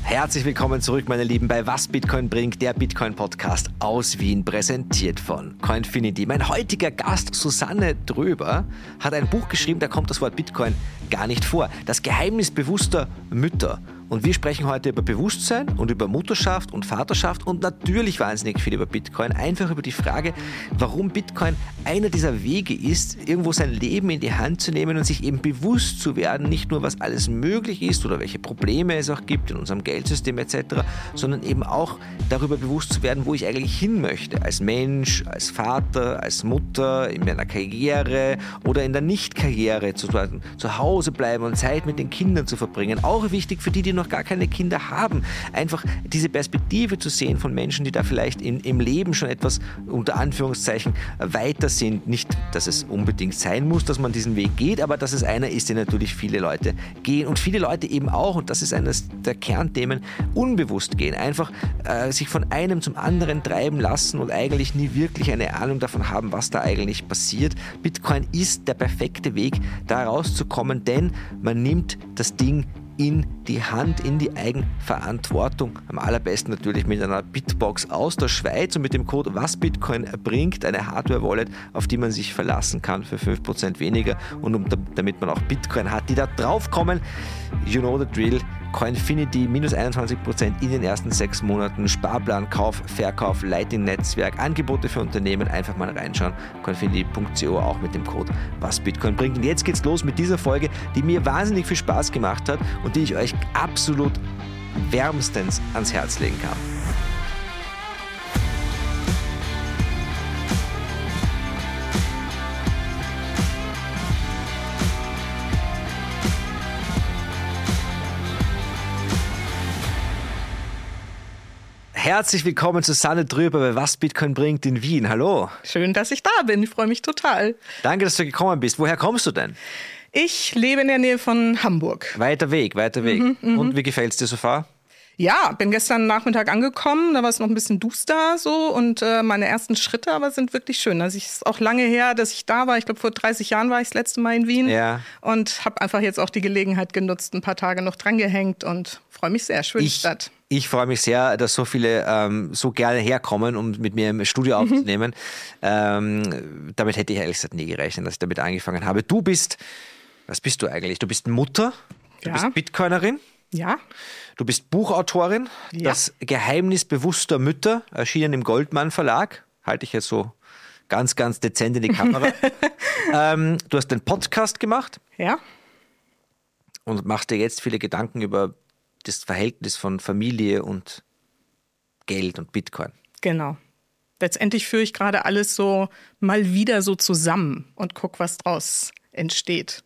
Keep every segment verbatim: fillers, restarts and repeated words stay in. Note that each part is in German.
Herzlich willkommen zurück, meine Lieben, bei Was Bitcoin bringt, der Bitcoin-Podcast aus Wien, präsentiert von Coinfinity. Mein heutiger Gast, Susanne Dröber, hat ein Buch geschrieben, da kommt das Wort Bitcoin gar nicht vor. Das Geheimnis bewusster Mütter. Und wir sprechen heute über Bewusstsein und über Mutterschaft und Vaterschaft und natürlich wahnsinnig viel über Bitcoin. Einfach über die Frage, warum Bitcoin einer dieser Wege ist, irgendwo sein Leben in die Hand zu nehmen und sich eben bewusst zu werden, nicht nur was alles möglich ist oder welche Probleme es auch gibt in unserem Geldsystem et cetera, sondern eben auch darüber bewusst zu werden, wo ich eigentlich hin möchte, als Mensch, als Vater, als Mutter, in meiner Karriere oder in der Nicht-Karriere, zu, zu Hause bleiben und Zeit mit den Kindern zu verbringen. Auch wichtig für die, die noch gar keine Kinder haben, einfach diese Perspektive zu sehen von Menschen, die da vielleicht in, im Leben schon etwas unter Anführungszeichen weiter sind. Nicht, dass es unbedingt sein muss, dass man diesen Weg geht, aber dass es einer ist, den natürlich viele Leute gehen und viele Leute eben auch, und das ist eines der Kernthemen, unbewusst gehen. Einfach äh, sich von einem zum anderen treiben lassen und eigentlich nie wirklich eine Ahnung davon haben, was da eigentlich passiert. Bitcoin ist der perfekte Weg, da rauszukommen, denn man nimmt das Ding in die Hand, in die Eigenverantwortung. Am allerbesten natürlich mit einer Bitbox aus der Schweiz und mit dem Code Was Bitcoin bringt, eine Hardware-Wallet, auf die man sich verlassen kann für fünf Prozent weniger und um, damit man auch Bitcoin hat, die da draufkommen. You know the drill. Coinfinity, minus einundzwanzig Prozent in den ersten sechs Monaten, Sparplan, Kauf, Verkauf, Lightning-Netzwerk, Angebote für Unternehmen, einfach mal reinschauen, coinfinity punkt co, auch mit dem Code Was Bitcoin bringt. Und jetzt geht's los mit dieser Folge, die mir wahnsinnig viel Spaß gemacht hat und die ich euch absolut wärmstens ans Herz legen kann. Herzlich willkommen zu Susanne Dröber bei Was Bitcoin bringt in Wien. Hallo. Schön, dass ich da bin. Ich freue mich total. Danke, dass du gekommen bist. Woher kommst du denn? Ich lebe in der Nähe von Hamburg. Weiter Weg, weiter Weg. Mhm, und wie gefällt es dir so far? Ja, bin gestern Nachmittag angekommen, da war es noch ein bisschen duster so und äh, meine ersten Schritte aber sind wirklich schön. Also es ist auch lange her, dass ich da war. Ich glaube, vor dreißig Jahren war ich das letzte Mal in Wien ja. und habe einfach jetzt auch die Gelegenheit genutzt, ein paar Tage noch drangehängt und freue mich sehr. Schöne ich, Stadt. Ich freue mich sehr, dass so viele ähm, so gerne herkommen, um mit mir im Studio aufzunehmen. Mhm. Ähm, damit hätte ich ehrlich gesagt nie gerechnet, dass ich damit angefangen habe. Du bist, was bist du eigentlich? Du bist Mutter, du ja. bist Bitcoinerin. Ja. Du bist Buchautorin, ja. Das Geheimnis bewusster Mütter, erschienen im Goldmann Verlag. Halte ich jetzt so ganz, ganz dezent in die Kamera. ähm, du hast den Podcast gemacht. Ja. Und machst dir jetzt viele Gedanken über das Verhältnis von Familie und Geld und Bitcoin. Genau. Letztendlich führe ich gerade alles so mal wieder so zusammen und guck, was draus entsteht.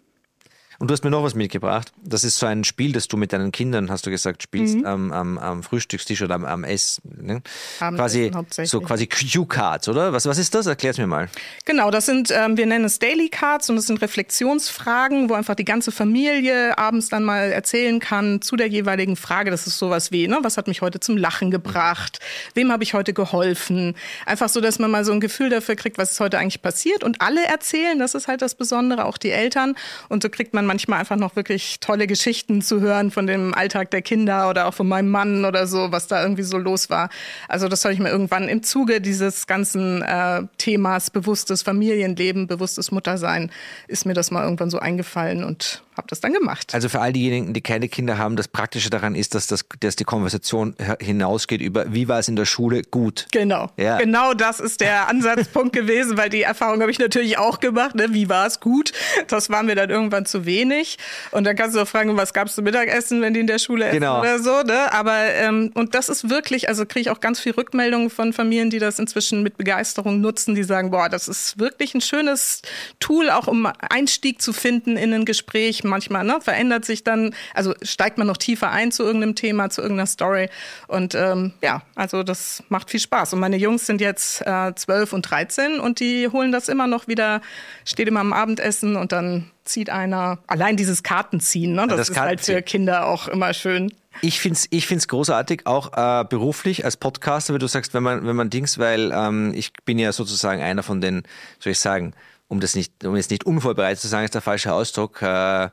Und du hast mir noch was mitgebracht. Das ist so ein Spiel, das du mit deinen Kindern, hast du gesagt, spielst mhm. am, am, am Frühstückstisch oder am, am Ess. Ne? Quasi, so quasi Cue-Cards, oder? Was, was ist das? Erklär's mir mal. Genau, das sind, ähm, wir nennen es Daily Cards und das sind Reflexionsfragen, wo einfach die ganze Familie abends dann mal erzählen kann zu der jeweiligen Frage. Das ist sowas wie, ne, was hat mich heute zum Lachen gebracht? Wem habe ich heute geholfen? Einfach so, dass man mal so ein Gefühl dafür kriegt, was ist heute eigentlich passiert. Und alle erzählen, das ist halt das Besondere, auch die Eltern. Und so kriegt man manchmal einfach noch wirklich tolle Geschichten zu hören von dem Alltag der Kinder oder auch von meinem Mann oder so, was da irgendwie so los war. Also das habe ich mir irgendwann im Zuge dieses ganzen äh, Themas bewusstes Familienleben, bewusstes Muttersein, ist mir das mal irgendwann so eingefallen und habe das dann gemacht. Also für all diejenigen, die keine Kinder haben, das Praktische daran ist, dass, das, dass die Konversation hinausgeht über, wie war es in der Schule gut. Genau, ja. genau das ist der Ansatzpunkt gewesen, weil die Erfahrung habe ich natürlich auch gemacht, ne? Wie war es gut? Das war mir dann irgendwann zu wenig. Und dann kannst du auch fragen, was gab's zum Mittagessen, wenn die in der Schule essen genau. oder so. Ne? Aber ähm, und das ist wirklich, also kriege ich auch ganz viel Rückmeldungen von Familien, die das inzwischen mit Begeisterung nutzen, die sagen, boah, das ist wirklich ein schönes Tool, auch um Einstieg zu finden in ein Gespräch. Manchmal ne, verändert sich dann, also steigt man noch tiefer ein zu irgendeinem Thema, zu irgendeiner Story. Und ähm, ja, also das macht viel Spaß. Und meine Jungs sind jetzt äh, zwölf und dreizehn und die holen das immer noch wieder, steht immer am Abendessen und dann zieht einer, allein dieses Kartenziehen, ne, das, das ist Kartenziehen. Halt für Kinder auch immer schön. Ich finde es ich find's großartig, auch äh, beruflich als Podcaster, wie du sagst, wenn man, wenn man Dings, weil ähm, ich bin ja sozusagen einer von den, soll ich sagen, um das nicht, um jetzt nicht unvorbereitet zu sagen, ist der falsche Ausdruck, äh,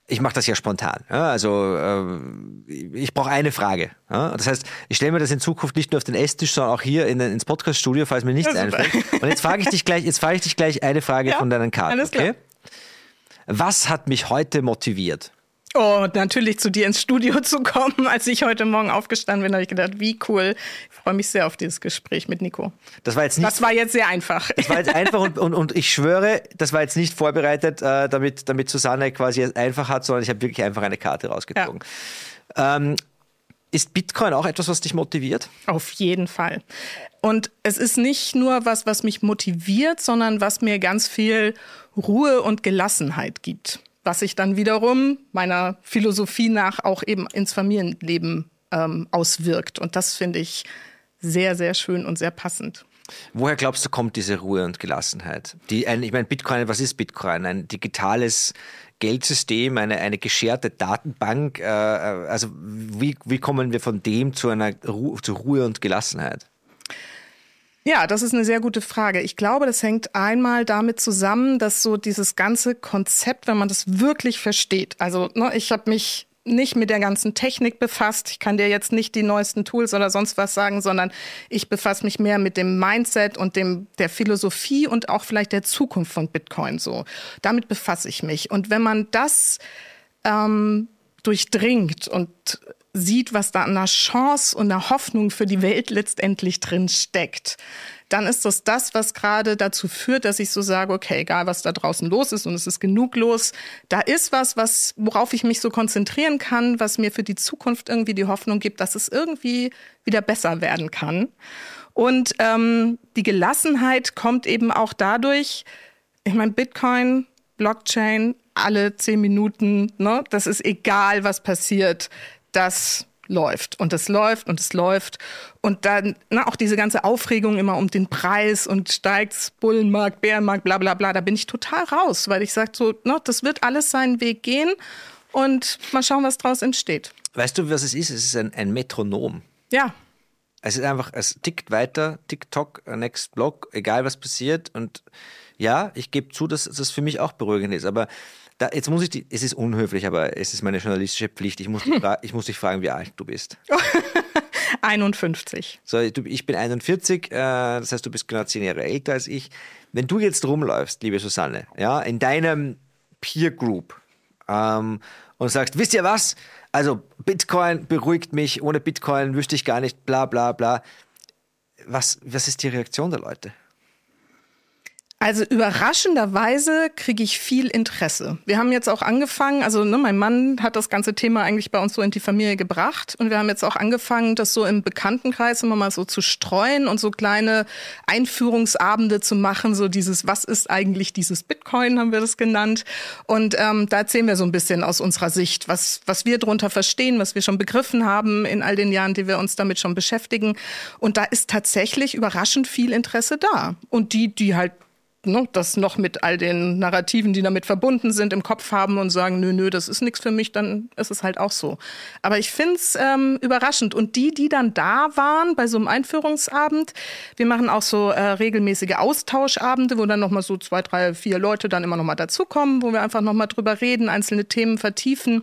Ich mache das ja spontan. Ja, also äh, ich brauche eine Frage. Ja? Das heißt, ich stelle mir das in Zukunft nicht nur auf den Esstisch, sondern auch hier in, ins Podcast-Studio, falls mir nichts einfällt. Und jetzt frage ich dich gleich, jetzt frage ich dich gleich eine Frage ja, von deinen Karten. Alles klar. Okay? Was hat mich heute motiviert? Oh, natürlich zu dir ins Studio zu kommen. Als ich heute Morgen aufgestanden bin, habe ich gedacht, wie cool. Ich freue mich sehr auf dieses Gespräch mit Nico. Das war jetzt nicht. Das war jetzt sehr einfach. Das war jetzt einfach und, und, und ich schwöre, das war jetzt nicht vorbereitet, äh, damit, damit Susanne quasi es einfach hat, sondern ich habe wirklich einfach eine Karte rausgezogen. Ja. Ähm, ist Bitcoin auch etwas, was dich motiviert? Auf jeden Fall. Und es ist nicht nur was, was mich motiviert, sondern was mir ganz viel Ruhe und Gelassenheit gibt. Was sich dann wiederum meiner Philosophie nach auch eben ins Familienleben ähm, auswirkt. Und das finde ich sehr, sehr schön und sehr passend. Woher glaubst du, kommt diese Ruhe und Gelassenheit? Die, ein, ich meine, Bitcoin, was ist Bitcoin? Ein digitales Geldsystem, eine, eine gescherte Datenbank. Äh, also wie, wie kommen wir von dem zu einer Ru- zu Ruhe und Gelassenheit? Ja, das ist eine sehr gute Frage. Ich glaube, das hängt einmal damit zusammen, dass so dieses ganze Konzept, wenn man das wirklich versteht, also ne, ich habe mich nicht mit der ganzen Technik befasst. Ich kann dir jetzt nicht die neuesten Tools oder sonst was sagen, sondern ich befasse mich mehr mit dem Mindset und dem der Philosophie und auch vielleicht der Zukunft von Bitcoin so. Damit befasse ich mich. Und wenn man das ähm, durchdringt und sieht, was da an einer Chance und einer Hoffnung für die Welt letztendlich drin steckt, dann ist das das, was gerade dazu führt, dass ich so sage, okay, egal was da draußen los ist und es ist genug los, da ist was, was worauf ich mich so konzentrieren kann, was mir für die Zukunft irgendwie die Hoffnung gibt, dass es irgendwie wieder besser werden kann. Und ähm, die Gelassenheit kommt eben auch dadurch, ich meine, Bitcoin, Blockchain, alle zehn Minuten, ne, das ist egal, was passiert, das läuft und es läuft und es läuft. Und dann na, auch diese ganze Aufregung immer um den Preis und steigt's, Bullenmarkt, Bärenmarkt, bla bla bla, da bin ich total raus, weil ich sage so, na, das wird alles seinen Weg gehen und mal schauen, was draus entsteht. Weißt du, was es ist? Es ist ein, ein Metronom. Ja. Es ist einfach, es tickt weiter, TikTok, next Block, egal was passiert. Und ja, ich gebe zu, dass das für mich auch beruhigend ist, aber Da, jetzt muss ich, die, es ist unhöflich, aber es ist meine journalistische Pflicht. Ich muss, dich, fra- ich muss dich fragen, wie alt du bist. einundfünfzig. So, du, ich bin einundvierzig, äh, das heißt, du bist genau zehn Jahre älter als ich. Wenn du jetzt rumläufst, liebe Susanne, ja, in deinem Peer Group ähm, und sagst, wisst ihr was? Also Bitcoin beruhigt mich, ohne Bitcoin wüsste ich gar nicht, bla bla bla. Was, was ist die Reaktion der Leute? Also überraschenderweise kriege ich viel Interesse. Wir haben jetzt auch angefangen, also ne, mein Mann hat das ganze Thema eigentlich bei uns so in die Familie gebracht und wir haben jetzt auch angefangen, das so im Bekanntenkreis immer mal so zu streuen und so kleine Einführungsabende zu machen, so dieses, was ist eigentlich dieses Bitcoin, haben wir das genannt. Und ähm, da erzählen wir so ein bisschen aus unserer Sicht, was, was wir drunter verstehen, was wir schon begriffen haben in all den Jahren, die wir uns damit schon beschäftigen. Und da ist tatsächlich überraschend viel Interesse da. Und die, die halt Ne, das noch mit all den Narrativen, die damit verbunden sind, im Kopf haben und sagen, nö, nö, das ist nichts für mich, dann ist es halt auch so. Aber ich finde es ähm, überraschend. Und die, die dann da waren bei so einem Einführungsabend, wir machen auch so äh, regelmäßige Austauschabende, wo dann nochmal so zwei, drei, vier Leute dann immer nochmal dazukommen, wo wir einfach nochmal drüber reden, einzelne Themen vertiefen.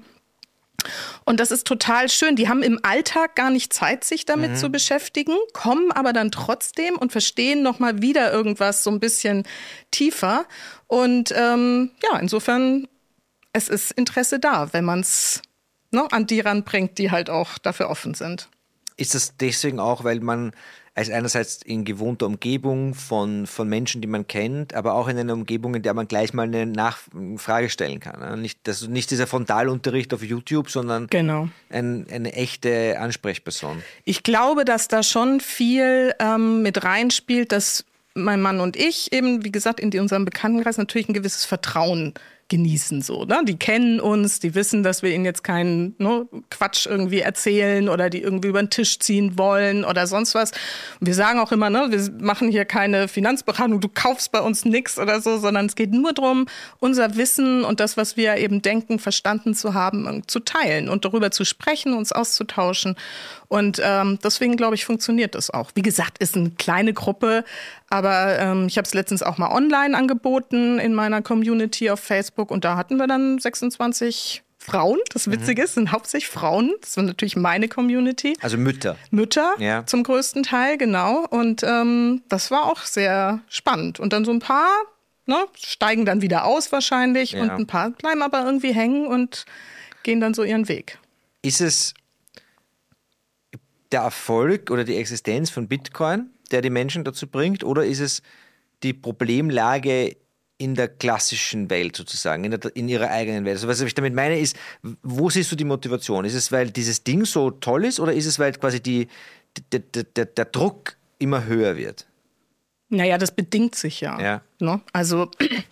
Und das ist total schön. Die haben im Alltag gar nicht Zeit, sich damit mhm. zu beschäftigen, kommen aber dann trotzdem und verstehen nochmal wieder irgendwas so ein bisschen tiefer. Und ähm, ja, insofern, es ist Interesse da, wenn man es ne, an die ranbringt, die halt auch dafür offen sind. Ist das deswegen auch, weil man als einerseits in gewohnter Umgebung von, von Menschen, die man kennt, aber auch in einer Umgebung, in der man gleich mal eine Nachfrage stellen kann. Nicht, das, nicht dieser Frontalunterricht auf YouTube, sondern genau. ein, eine echte Ansprechperson. Ich glaube, dass da schon viel ähm, mit reinspielt, dass mein Mann und ich eben, wie gesagt, in unserem Bekanntenkreis natürlich ein gewisses Vertrauen genießen so, ne? Die kennen uns, die wissen, dass wir ihnen jetzt keinen ne, Quatsch irgendwie erzählen oder die irgendwie über den Tisch ziehen wollen oder sonst was. Und wir sagen auch immer, ne, wir machen hier keine Finanzberatung, du kaufst bei uns nichts oder so, sondern es geht nur darum, unser Wissen und das, was wir eben denken, verstanden zu haben, zu teilen und darüber zu sprechen, uns auszutauschen. Und ähm, deswegen, glaube ich, funktioniert das auch. Wie gesagt, ist eine kleine Gruppe, aber ähm, ich habe es letztens auch mal online angeboten in meiner Community auf Facebook und da hatten wir dann sechsundzwanzig Frauen. Das Witzige ist, sind hauptsächlich Frauen. Das sind natürlich meine Community. Also Mütter. Mütter ja. zum größten Teil, genau. Und ähm, das war auch sehr spannend. Und dann so ein paar ne, steigen dann wieder aus wahrscheinlich ja. und ein paar bleiben aber irgendwie hängen und gehen dann so ihren Weg. Ist es der Erfolg oder die Existenz von Bitcoin, der die Menschen dazu bringt, oder ist es die Problemlage in der klassischen Welt sozusagen, in, der, in ihrer eigenen Welt? Also was ich damit meine ist, wo siehst du die Motivation? Ist es, weil dieses Ding so toll ist, oder ist es, weil quasi die, der, der, der Druck immer höher wird? Naja, das bedingt sich ja. ja. Ne? Also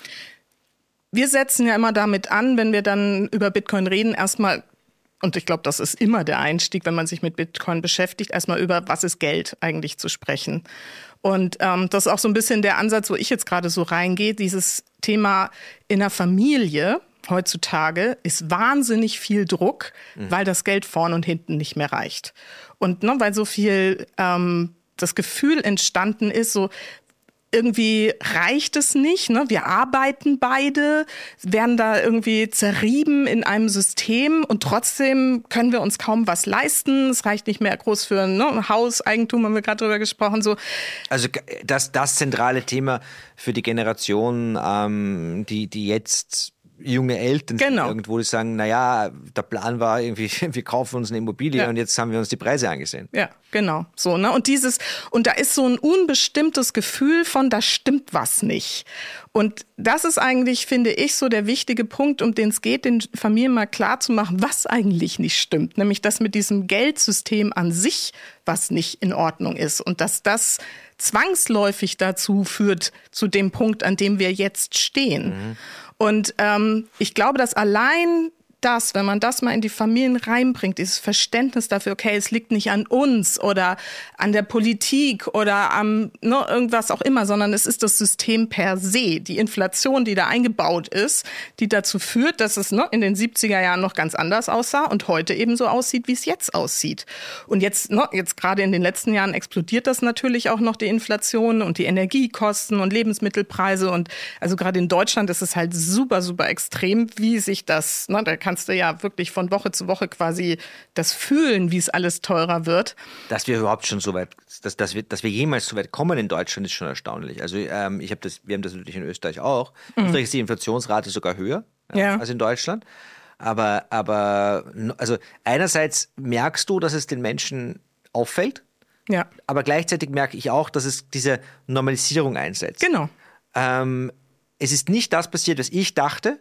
wir setzen ja immer damit an, wenn wir dann über Bitcoin reden, erstmal, und ich glaube, das ist immer der Einstieg, wenn man sich mit Bitcoin beschäftigt, erstmal über, was ist Geld eigentlich zu sprechen. Und ähm, das ist auch so ein bisschen der Ansatz, wo ich jetzt gerade so reingehe, dieses Thema in der Familie heutzutage ist wahnsinnig viel Druck, mhm. weil das Geld vorn und hinten nicht mehr reicht. Und ne, weil so viel ähm, das Gefühl entstanden ist, so irgendwie reicht es nicht, ne? Wir arbeiten beide, werden da irgendwie zerrieben in einem System und trotzdem können wir uns kaum was leisten. Es reicht nicht mehr groß für ne? ein Haus, Eigentum, haben wir gerade drüber gesprochen. So. Also das, das zentrale Thema für die Generation, ähm, die, die jetzt junge Eltern genau. irgendwo, die sagen, naja, der Plan war irgendwie, wir kaufen uns eine Immobilie ja. und jetzt haben wir uns die Preise angesehen. Ja, genau. So, ne? Und dieses, und da ist so ein unbestimmtes Gefühl von, da stimmt was nicht. Und das ist eigentlich, finde ich, so der wichtige Punkt, um den es geht, den Familien mal klar zu machen, was eigentlich nicht stimmt. Nämlich, dass mit diesem Geldsystem an sich was nicht in Ordnung ist. Und dass das zwangsläufig dazu führt, zu dem Punkt, an dem wir jetzt stehen. Mhm. Und ähm, ich glaube, dass allein das, wenn man das mal in die Familien reinbringt, dieses Verständnis dafür, okay, es liegt nicht an uns oder an der Politik oder am ne, irgendwas auch immer, sondern es ist das System per se, die Inflation, die da eingebaut ist, die dazu führt, dass es ne, in den siebziger Jahren noch ganz anders aussah und heute eben so aussieht, wie es jetzt aussieht. Und jetzt, ne, jetzt gerade in den letzten Jahren explodiert das natürlich auch noch, die Inflation und die Energiekosten und Lebensmittelpreise. Und also gerade in Deutschland ist es halt super, super extrem, wie sich das, ne, da kann kannst du ja wirklich von Woche zu Woche quasi das fühlen, wie es alles teurer wird. Dass wir überhaupt schon so weit, dass, dass, wir, dass wir jemals so weit kommen in Deutschland, ist schon erstaunlich. Also ähm, ich habe das, wir haben das natürlich in Österreich auch. In mhm. Österreich ist die Inflationsrate sogar höher ja, ja. als in Deutschland. Aber, aber also einerseits merkst du, dass es den Menschen auffällt, ja. aber gleichzeitig merke ich auch, dass es diese Normalisierung einsetzt. Genau. Ähm, es ist nicht das passiert, was ich dachte.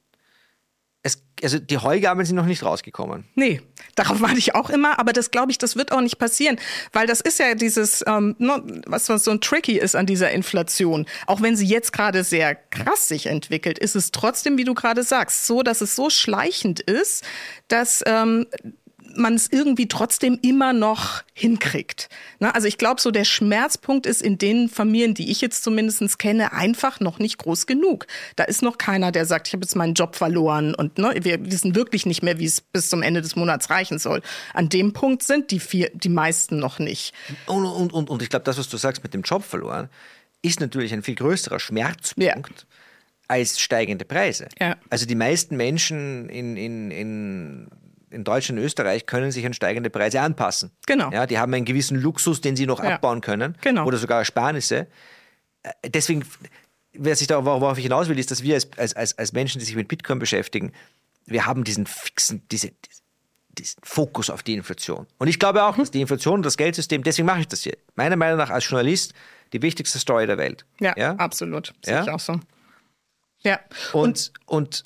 Es, also die Heugabeln sind noch nicht rausgekommen. Nee, darauf warte ich auch immer, aber das glaube ich, das wird auch nicht passieren, weil das ist ja dieses, ähm, was, was so ein tricky ist an dieser Inflation. Auch wenn sie jetzt gerade sehr krass sich entwickelt, ist es trotzdem, wie du gerade sagst, so, dass es so schleichend ist, dass ähm, man es irgendwie trotzdem immer noch hinkriegt. Ne? Also ich glaube, so der Schmerzpunkt ist in den Familien, die ich jetzt zumindest kenne, einfach noch nicht groß genug. Da ist noch keiner, der sagt, ich habe jetzt meinen Job verloren und ne, wir wissen wirklich nicht mehr, wie es bis zum Ende des Monats reichen soll. An dem Punkt sind die, vier, die meisten noch nicht. Und, und, und, und ich glaube, das, was du sagst mit dem Job verloren, ist natürlich ein viel größerer Schmerzpunkt ja. als steigende Preise. Ja. Also die meisten Menschen in, in, in in Deutschland und Österreich können sich an steigende Preise anpassen. Genau. Ja, die haben einen gewissen Luxus, den sie noch ja. abbauen können. Genau. Oder sogar Ersparnisse. Deswegen, was ich da, worauf ich hinaus will, ist, dass wir als, als, als Menschen, die sich mit Bitcoin beschäftigen, wir haben diesen fixen, diese, diesen Fokus auf die Inflation. Und ich glaube auch, mhm. dass die Inflation und das Geldsystem, deswegen mache ich das hier, meiner Meinung nach als Journalist, die wichtigste Story der Welt. Ja, ja? absolut. Sehe ja? ich auch so. Ja. Und, und,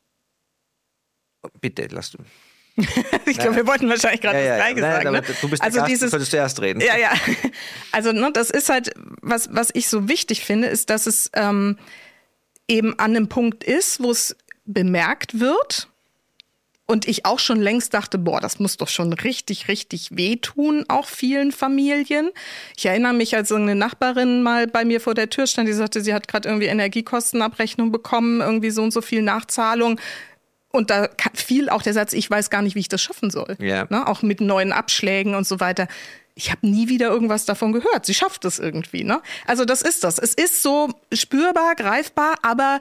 und bitte, lass du. ich glaube, wir wollten wahrscheinlich gerade ja, das Gleiche ja, sagen. Ne? Du bist also Gast, dieses, solltest du erst reden. Ja, ja. Also ne, das ist halt, was, was ich so wichtig finde, ist, dass es ähm, eben an einem Punkt ist, wo es bemerkt wird und ich auch schon längst dachte, boah, das muss doch schon richtig, richtig wehtun, auch vielen Familien. Ich erinnere mich, als eine Nachbarin mal bei mir vor der Tür stand, die sagte, sie hat gerade irgendwie Energiekostenabrechnung bekommen, irgendwie so und so viel Nachzahlung. Und da fiel auch der Satz, ich weiß gar nicht, wie ich das schaffen soll. Yeah. Ne? Auch mit neuen Abschlägen und so weiter. Ich habe nie wieder irgendwas davon gehört. Sie schafft es irgendwie. Ne? Also das ist das. Es ist so spürbar, greifbar, aber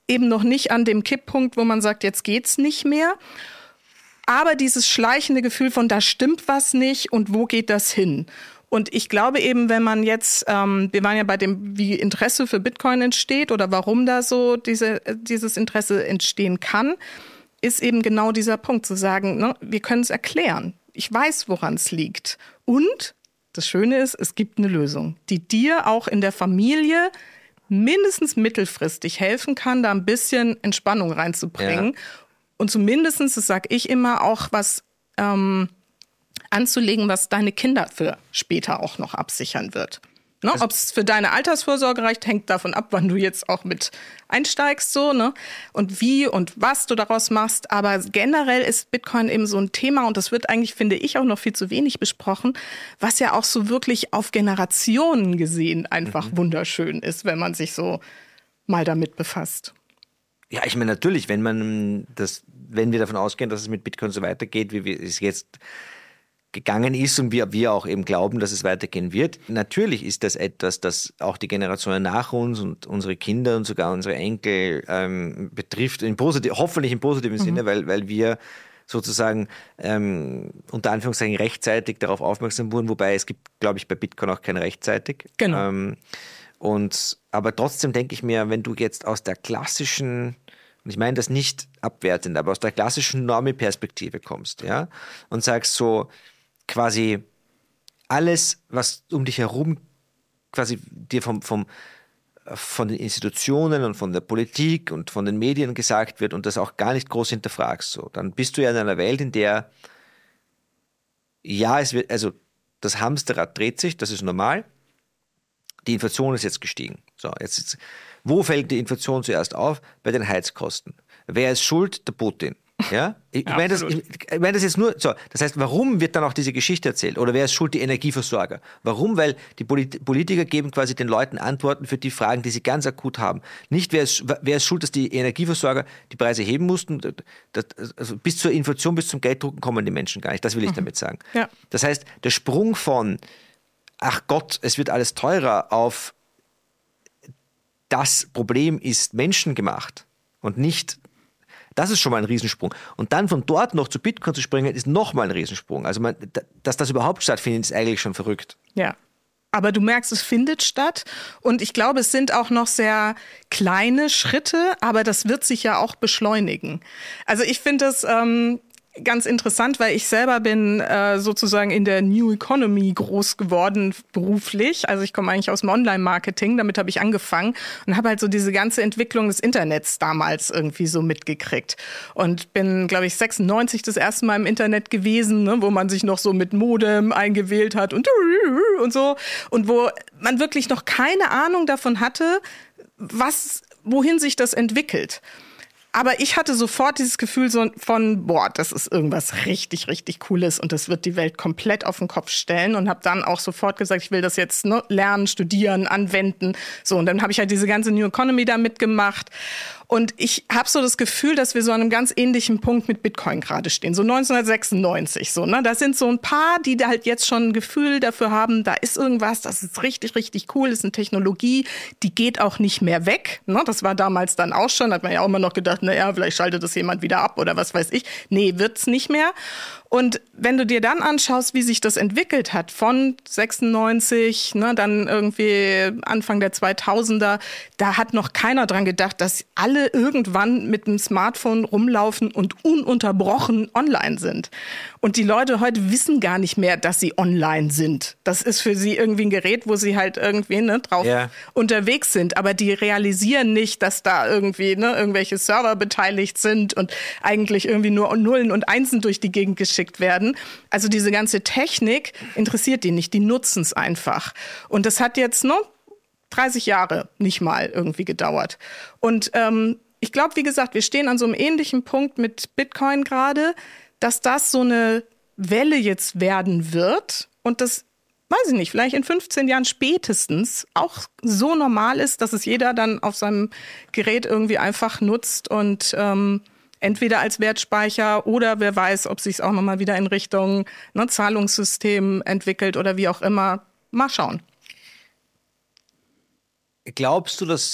eben noch nicht an dem Kipppunkt, wo man sagt, jetzt geht's nicht mehr. Aber dieses schleichende Gefühl von, da stimmt was nicht und wo geht das hin? Und ich glaube eben, wenn man jetzt, ähm, wir waren ja bei dem, wie Interesse für Bitcoin entsteht oder warum da so diese, dieses Interesse entstehen kann, ist eben genau dieser Punkt, zu sagen, ne, wir können es erklären. Ich weiß, woran es liegt. Und das Schöne ist, es gibt eine Lösung, die dir auch in der Familie mindestens mittelfristig helfen kann, da ein bisschen Entspannung reinzubringen. Ja. Und zumindest, das sage ich immer, auch was ähm, anzulegen, was deine Kinder für später auch noch absichern wird. Ne? Also, ob es für deine Altersvorsorge reicht, hängt davon ab, wann du jetzt auch mit einsteigst. So, ne? Und wie und was du daraus machst. Aber generell ist Bitcoin eben so ein Thema und das wird eigentlich, finde ich, auch noch viel zu wenig besprochen, was ja auch so wirklich auf Generationen gesehen einfach mhm. wunderschön ist, wenn man sich so mal damit befasst. Ja, ich meine natürlich, wenn man das, wenn wir davon ausgehen, dass es mit Bitcoin so weitergeht, wie es jetzt gegangen ist und wir, wir auch eben glauben, dass es weitergehen wird. Natürlich ist das etwas, das auch die Generationen nach uns und unsere Kinder und sogar unsere Enkel ähm, betrifft, in positiv, hoffentlich im positiven mhm. Sinne, weil, weil wir sozusagen ähm, unter Anführungszeichen rechtzeitig darauf aufmerksam wurden, wobei es gibt, glaube ich, bei Bitcoin auch kein rechtzeitig. Genau. Ähm, und, aber trotzdem denke ich mir, wenn du jetzt aus der klassischen, und ich meine das nicht abwertend, aber aus der klassischen Normie-Perspektive kommst, ja, und sagst so, quasi alles, was um dich herum quasi dir vom, vom, von den Institutionen und von der Politik und von den Medien gesagt wird und das auch gar nicht groß hinterfragst, so, dann bist du ja in einer Welt, in der ja, es wird, also das Hamsterrad dreht sich, das ist normal, die Inflation ist jetzt gestiegen. So, jetzt ist, wo fällt die Inflation zuerst auf? Bei den Heizkosten. Wer ist schuld? Der Putin. Ja? Ich, ja, meine das, ich, ich meine das jetzt nur so. Das heißt, warum wird dann auch diese Geschichte erzählt? Oder wer ist schuld? Die Energieversorger. Warum? Weil die Polit- Politiker geben quasi den Leuten Antworten für die Fragen, die sie ganz akut haben. Nicht, wer ist, wer ist schuld, dass die Energieversorger die Preise heben mussten. Das, also bis zur Inflation, bis zum Gelddrucken kommen die Menschen gar nicht. Das will ich mhm. damit sagen. Ja. Das heißt, der Sprung von ach Gott, es wird alles teurer auf das Problem ist menschengemacht und nicht. Das ist schon mal ein Riesensprung. Und dann von dort noch zu Bitcoin zu springen, ist nochmal ein Riesensprung. Also man, dass das überhaupt stattfindet, ist eigentlich schon verrückt. Ja, aber du merkst, es findet statt. Und ich glaube, es sind auch noch sehr kleine Schritte, aber das wird sich ja auch beschleunigen. Also ich finde das ähm, ganz interessant, weil ich selber bin äh, sozusagen in der New Economy groß geworden beruflich. Also ich komme eigentlich aus dem Online-Marketing, damit habe ich angefangen und habe halt so diese ganze Entwicklung des Internets damals irgendwie so mitgekriegt. Und bin, glaube ich, sechsundneunzig das erste Mal im Internet gewesen, ne, wo man sich noch so mit Modem eingewählt hat und, und so. Und wo man wirklich noch keine Ahnung davon hatte, was, wohin sich das entwickelt. Aber ich hatte sofort dieses Gefühl so von, boah, das ist irgendwas richtig, richtig Cooles und das wird die Welt komplett auf den Kopf stellen und habe dann auch sofort gesagt, ich will das jetzt ne, lernen, studieren, anwenden. So, und dann habe ich halt diese ganze New Economy da mitgemacht. Und ich habe so das Gefühl, dass wir so an einem ganz ähnlichen Punkt mit Bitcoin gerade stehen. So neunzehnhundertsechsundneunzig, so, ne? Da sind so ein paar, die da halt jetzt schon ein Gefühl dafür haben, da ist irgendwas, das ist richtig, richtig cool, das ist eine Technologie, die geht auch nicht mehr weg. Ne? Das war damals dann auch schon, hat man ja auch immer noch gedacht, naja, vielleicht schaltet das jemand wieder ab oder was weiß ich. Nee, wird's nicht mehr. Und wenn du dir dann anschaust, wie sich das entwickelt hat, von sechsundneunzig, ne, dann irgendwie Anfang der zweitausender, da hat noch keiner dran gedacht, dass alle irgendwann mit dem Smartphone rumlaufen und ununterbrochen online sind. Und die Leute heute wissen gar nicht mehr, dass sie online sind. Das ist für sie irgendwie ein Gerät, wo sie halt irgendwie ne, drauf yeah. unterwegs sind. Aber die realisieren nicht, dass da irgendwie ne, irgendwelche Server beteiligt sind und eigentlich irgendwie nur Nullen und Einsen durch die Gegend geschickt werden. Also diese ganze Technik interessiert die nicht, die nutzen es einfach. Und das hat jetzt noch dreißig Jahre nicht mal irgendwie gedauert. Und ähm, ich glaube, wie gesagt, wir stehen an so einem ähnlichen Punkt mit Bitcoin gerade, dass das so eine Welle jetzt werden wird und das, weiß ich nicht, vielleicht in fünfzehn Jahren spätestens auch so normal ist, dass es jeder dann auf seinem Gerät irgendwie einfach nutzt und ähm, entweder als Wertspeicher oder wer weiß, ob sich es auch nochmal wieder in Richtung ne, Zahlungssystem entwickelt oder wie auch immer. Mal schauen. Glaubst du, dass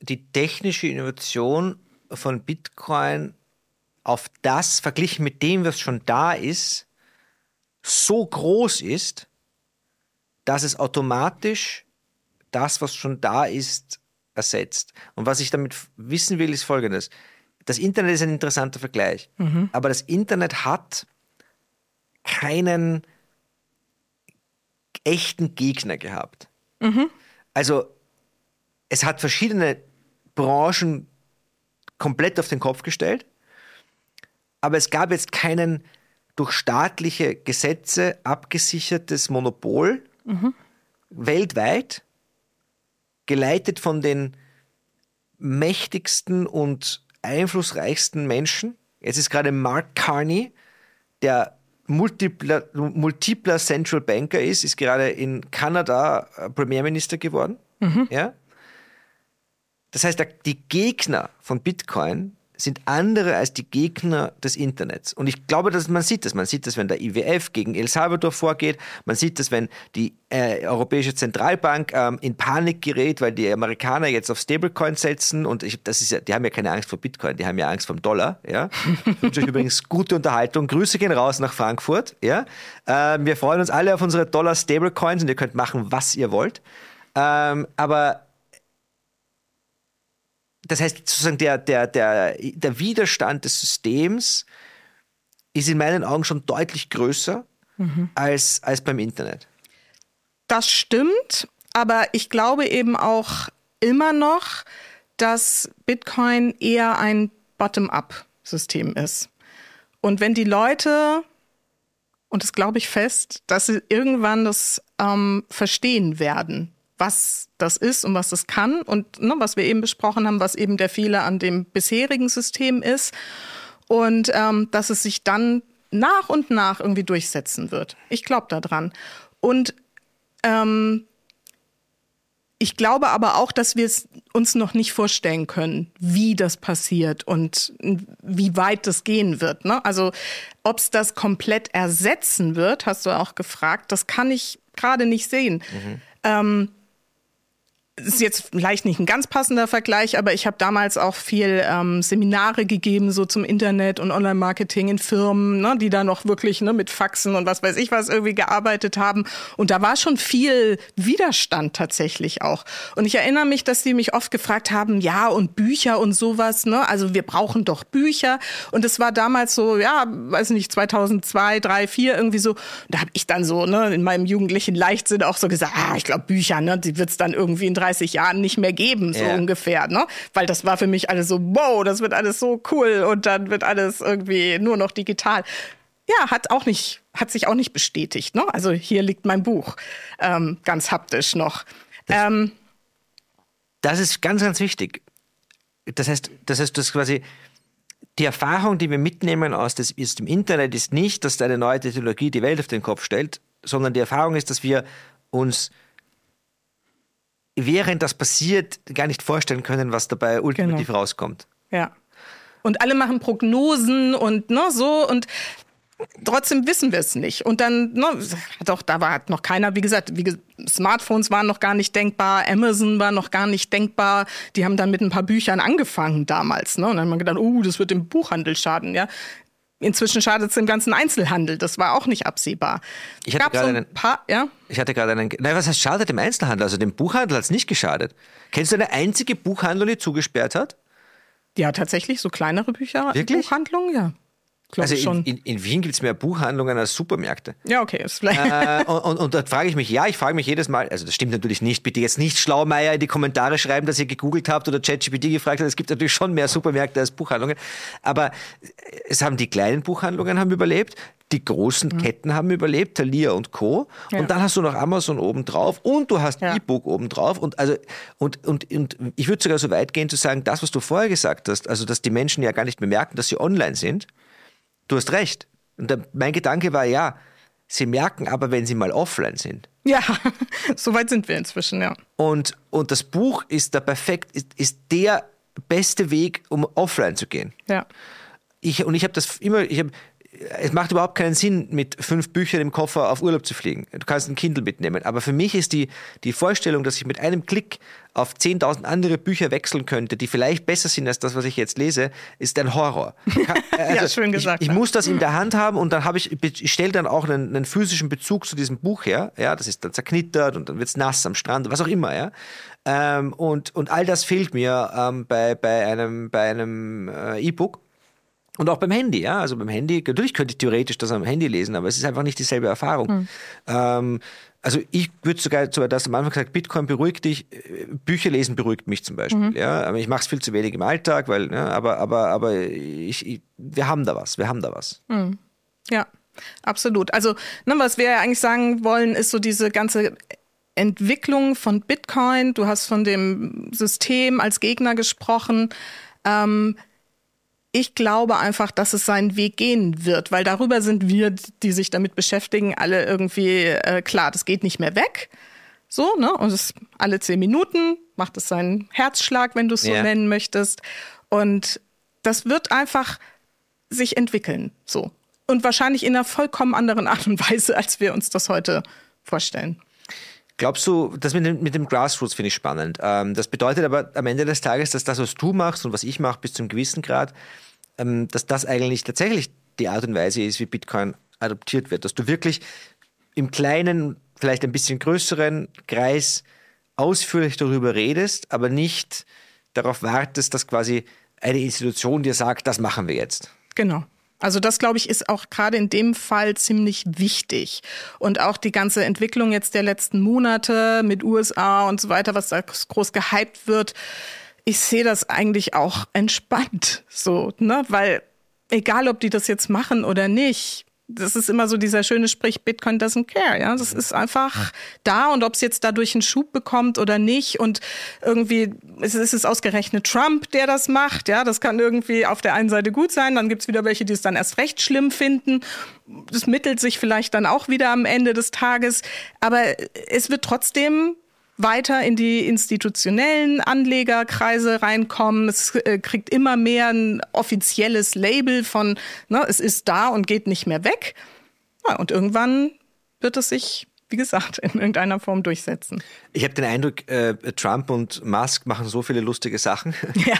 die technische Innovation von Bitcoin auf das, verglichen mit dem, was schon da ist, so groß ist, dass es automatisch das, was schon da ist, ersetzt. Und was ich damit wissen will, ist Folgendes. Das Internet ist ein interessanter Vergleich, mhm. aber das Internet hat keinen echten Gegner gehabt. Mhm. Also es hat verschiedene Branchen komplett auf den Kopf gestellt, aber es gab jetzt keinen durch staatliche Gesetze abgesichertes Monopol mhm. weltweit, geleitet von den mächtigsten und einflussreichsten Menschen. Jetzt ist gerade Mark Carney, der multipler, multipler Central Banker ist, ist gerade in Kanada Premierminister geworden. Mhm. Ja? Das heißt, die Gegner von Bitcoin sind andere als die Gegner des Internets. Und ich glaube, dass man sieht das. Man sieht das, wenn der I W F gegen El Salvador vorgeht. Man sieht das, wenn die äh, Europäische Zentralbank ähm, in Panik gerät, weil die Amerikaner jetzt auf Stablecoin setzen. Und ich, das ist ja, die haben ja keine Angst vor Bitcoin, die haben ja Angst vor dem Dollar. Ja? Ich wünsche euch übrigens gute Unterhaltung. Grüße gehen raus nach Frankfurt. Ja? Äh, wir freuen uns alle auf unsere Dollar-Stablecoins und ihr könnt machen, was ihr wollt. Ähm, aber das heißt, sozusagen der, der, der, der Widerstand des Systems ist in meinen Augen schon deutlich größer mhm. als, als beim Internet. Das stimmt, aber ich glaube eben auch immer noch, dass Bitcoin eher ein Bottom-up-System ist. Und wenn die Leute, und das glaube ich fest, dass sie irgendwann das ähm, verstehen werden, was das ist und was das kann und ne, was wir eben besprochen haben, was eben der Fehler an dem bisherigen System ist und ähm, dass es sich dann nach und nach irgendwie durchsetzen wird. Ich glaube daran. Und ähm, ich glaube aber auch, dass wir es uns noch nicht vorstellen können, wie das passiert und wie weit das gehen wird. Ne? Also ob es das komplett ersetzen wird, hast du auch gefragt, das kann ich gerade nicht sehen. Mhm. Ähm, ist jetzt vielleicht nicht ein ganz passender Vergleich, aber ich habe damals auch viel ähm, Seminare gegeben, so zum Internet und Online-Marketing in Firmen, ne, die da noch wirklich ne, mit Faxen und was weiß ich was irgendwie gearbeitet haben. Und da war schon viel Widerstand tatsächlich auch. Und ich erinnere mich, dass die mich oft gefragt haben, ja, und Bücher und sowas, ne? Also wir brauchen doch Bücher. Und es war damals so, ja, weiß nicht, zweitausendzwei, drei, vier irgendwie so. Da habe ich dann so ne, in meinem jugendlichen Leichtsinn auch so gesagt, ah, ich glaube Bücher, ne, die wird's dann irgendwie in dreißig Jahren nicht mehr geben, so yeah. ungefähr, ne? Weil das war für mich alles so, wow, das wird alles so cool und dann wird alles irgendwie nur noch digital. Ja, hat auch nicht, hat sich auch nicht bestätigt, ne? Also hier liegt mein Buch, ähm, ganz haptisch noch. Das, ähm, das ist ganz, ganz wichtig. Das heißt, das heißt, das quasi die Erfahrung, die wir mitnehmen aus, des, aus dem Internet, ist nicht, dass eine neue Technologie die Welt auf den Kopf stellt, sondern die Erfahrung ist, dass wir uns während das passiert, gar nicht vorstellen können, was dabei ultimativ genau. rauskommt. Ja. Und alle machen Prognosen und ne, so und trotzdem wissen wir es nicht. Und dann, ne, doch, da war noch keiner, wie gesagt, wie, Smartphones waren noch gar nicht denkbar, Amazon war noch gar nicht denkbar. Die haben dann mit ein paar Büchern angefangen damals. Ne? Und dann hat man gedacht, oh, das wird dem Buchhandel schaden, ja. Inzwischen schadet es dem ganzen Einzelhandel. Das war auch nicht absehbar. Ich hatte gerade so ein einen, paar, ja? Ich hatte gerade einen, nein, was heißt schadet dem Einzelhandel? Also dem Buchhandel hat es nicht geschadet. Kennst du eine einzige Buchhandlung, die zugesperrt hat? Ja, tatsächlich, so kleinere Bücher. Wirklich? Buchhandlungen, ja. Also in, in, in Wien gibt es mehr Buchhandlungen als Supermärkte. Ja, okay. Ist vielleicht äh, und, und, und da frage ich mich, ja, ich frage mich jedes Mal, also das stimmt natürlich nicht, bitte jetzt nicht Schlaumeier in die Kommentare schreiben, dass ihr gegoogelt habt oder ChatGPT gefragt habt, es gibt natürlich schon mehr Supermärkte als Buchhandlungen, aber es haben die kleinen Buchhandlungen haben überlebt, die großen mhm. Ketten haben überlebt, Thalia und Co. Ja. Und dann hast du noch Amazon obendrauf und du hast ja. E-Book obendrauf und, also, und, und, und ich würde sogar so weit gehen zu sagen, das, was du vorher gesagt hast, also dass die Menschen ja gar nicht mehr merken, dass sie online sind. Du hast recht. Und der, mein Gedanke war, ja, sie merken aber, wenn sie mal offline sind. Ja, so weit sind wir inzwischen, ja. Und, und das Buch ist der perfekt, ist, ist der beste Weg, um offline zu gehen. Ja. Ich, und ich habe das immer, ich habe es macht überhaupt keinen Sinn, mit fünf Büchern im Koffer auf Urlaub zu fliegen. Du kannst ein Kindle mitnehmen. Aber für mich ist die, die Vorstellung, dass ich mit einem Klick auf zehntausend andere Bücher wechseln könnte, die vielleicht besser sind als das, was ich jetzt lese, ist ein Horror. Also ja, schön gesagt. Ich, ich muss das in der Hand haben und dann habe ich, ich stelle dann auch einen, einen physischen Bezug zu diesem Buch her. Ja, das ist dann zerknittert und dann wird es nass am Strand, was auch immer. Ja. Ähm, und, und all das fehlt mir ähm, bei, bei einem, bei einem äh, E-Book. Und auch beim Handy, ja, also beim Handy, natürlich könnte ich theoretisch das am Handy lesen, aber es ist einfach nicht dieselbe Erfahrung. Mhm. Ähm, also ich würde sogar, du hast am Anfang gesagt, Bitcoin beruhigt dich, Bücher lesen beruhigt mich zum Beispiel, mhm. ja, aber ich mache es viel zu wenig im Alltag, weil, ja, aber, aber, aber ich, ich, wir haben da was, wir haben da was. Mhm. Ja, absolut. Also, ne, was wir ja eigentlich sagen wollen, ist so diese ganze Entwicklung von Bitcoin, du hast von dem System als Gegner gesprochen, ähm, ich glaube einfach, dass es seinen Weg gehen wird, weil darüber sind wir, die sich damit beschäftigen, alle irgendwie äh, klar, das geht nicht mehr weg. So, ne? Und es alle zehn Minuten macht es seinen Herzschlag, wenn du es so ja. nennen möchtest. Und das wird einfach sich entwickeln. So. Und wahrscheinlich in einer vollkommen anderen Art und Weise, als wir uns das heute vorstellen. Glaubst du, das mit dem, mit dem Grassroots finde ich spannend. Ähm, das bedeutet aber am Ende des Tages, dass das, was du machst und was ich mache, bis zu einem gewissen Grad, ähm, dass das eigentlich tatsächlich die Art und Weise ist, wie Bitcoin adoptiert wird. Dass du wirklich im kleinen, vielleicht ein bisschen größeren Kreis ausführlich darüber redest, aber nicht darauf wartest, dass quasi eine Institution dir sagt, das machen wir jetzt. Genau. Also das, glaube ich, ist auch gerade in dem Fall ziemlich wichtig. Und auch die ganze Entwicklung jetzt der letzten Monate mit U S A und so weiter, was da groß gehypt wird, ich sehe das eigentlich auch entspannt so, ne? Weil egal, ob die das jetzt machen oder nicht, das ist immer so dieser schöne Sprich, Bitcoin doesn't care, ja. Das ist einfach da und ob es jetzt dadurch einen Schub bekommt oder nicht und irgendwie ist es ausgerechnet Trump, der das macht, ja. Das kann irgendwie auf der einen Seite gut sein, dann gibt's wieder welche, die es dann erst recht schlimm finden. Das mittelt sich vielleicht dann auch wieder am Ende des Tages, aber es wird trotzdem weiter in die institutionellen Anlegerkreise reinkommen. Es äh, kriegt immer mehr ein offizielles Label von, ne, es ist da und geht nicht mehr weg. Ja, und irgendwann wird es sich, wie gesagt, in irgendeiner Form durchsetzen. Ich habe den Eindruck, äh, Trump und Musk machen so viele lustige Sachen,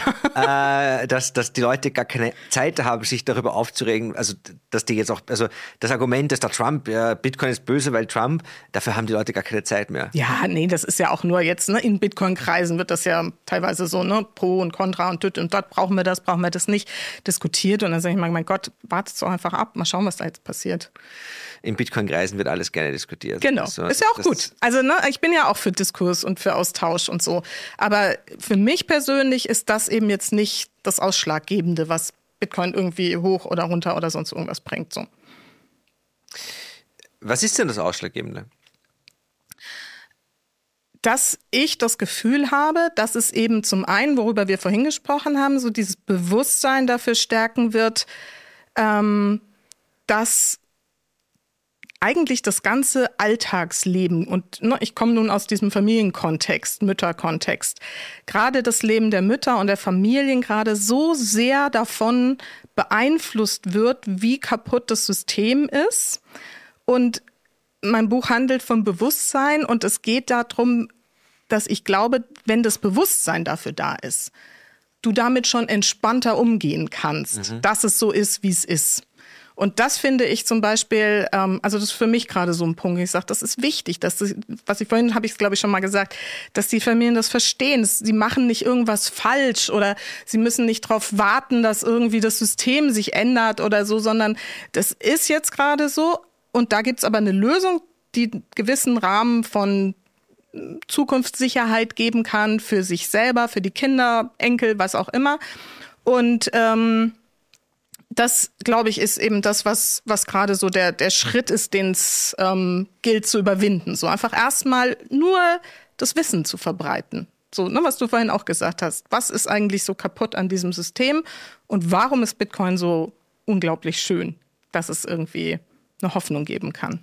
ja. äh, dass, dass die Leute gar keine Zeit haben, sich darüber aufzuregen. Also, dass die jetzt auch, also das Argument, dass der Trump, ja, Bitcoin ist böse, weil Trump, dafür haben die Leute gar keine Zeit mehr. Ja, nee, das ist ja auch nur jetzt, ne, in Bitcoin-Kreisen wird das ja teilweise so, ne, pro und contra und dort und dort brauchen wir das, brauchen wir das nicht, diskutiert. Und dann sage ich mal, mein Gott, wartet doch einfach ab, mal schauen, was da jetzt passiert. In Bitcoin-Kreisen wird alles gerne diskutiert. Genau, also, ist ja auch gut. Also ne, ich bin ja auch für Diskurs und für Austausch und so. Aber für mich persönlich ist das eben jetzt nicht das Ausschlaggebende, was Bitcoin irgendwie hoch oder runter oder sonst irgendwas bringt. So. Was ist denn das Ausschlaggebende? Dass ich das Gefühl habe, dass es eben zum einen, worüber wir vorhin gesprochen haben, so dieses Bewusstsein dafür stärken wird, ähm, dass eigentlich das ganze Alltagsleben, und ne, ich komme nun aus diesem Familienkontext, Mütterkontext, gerade das Leben der Mütter und der Familien gerade so sehr davon beeinflusst wird, wie kaputt das System ist. Und mein Buch handelt vom Bewusstsein und es geht darum, dass ich glaube, wenn das Bewusstsein dafür da ist, du damit schon entspannter umgehen kannst, mhm. dass es so ist, wie es ist. Und das finde ich zum Beispiel, ähm, also das ist für mich gerade so ein Punkt. Ich sage, das ist wichtig, dass das, was ich vorhin habe ich es glaube ich schon mal gesagt, dass die Familien das verstehen. Sie machen nicht irgendwas falsch oder sie müssen nicht darauf warten, dass irgendwie das System sich ändert oder so, sondern das ist jetzt gerade so und da gibt's aber eine Lösung, die einen gewissen Rahmen von Zukunftssicherheit geben kann für sich selber, für die Kinder, Enkel, was auch immer. Und ähm, das, glaube ich, ist eben das, was, was gerade so der, der Schritt ist, den es ähm, gilt zu überwinden. So einfach erstmal nur das Wissen zu verbreiten. So, ne, was du vorhin auch gesagt hast. Was ist eigentlich so kaputt an diesem System? Und warum ist Bitcoin so unglaublich schön, dass es irgendwie eine Hoffnung geben kann?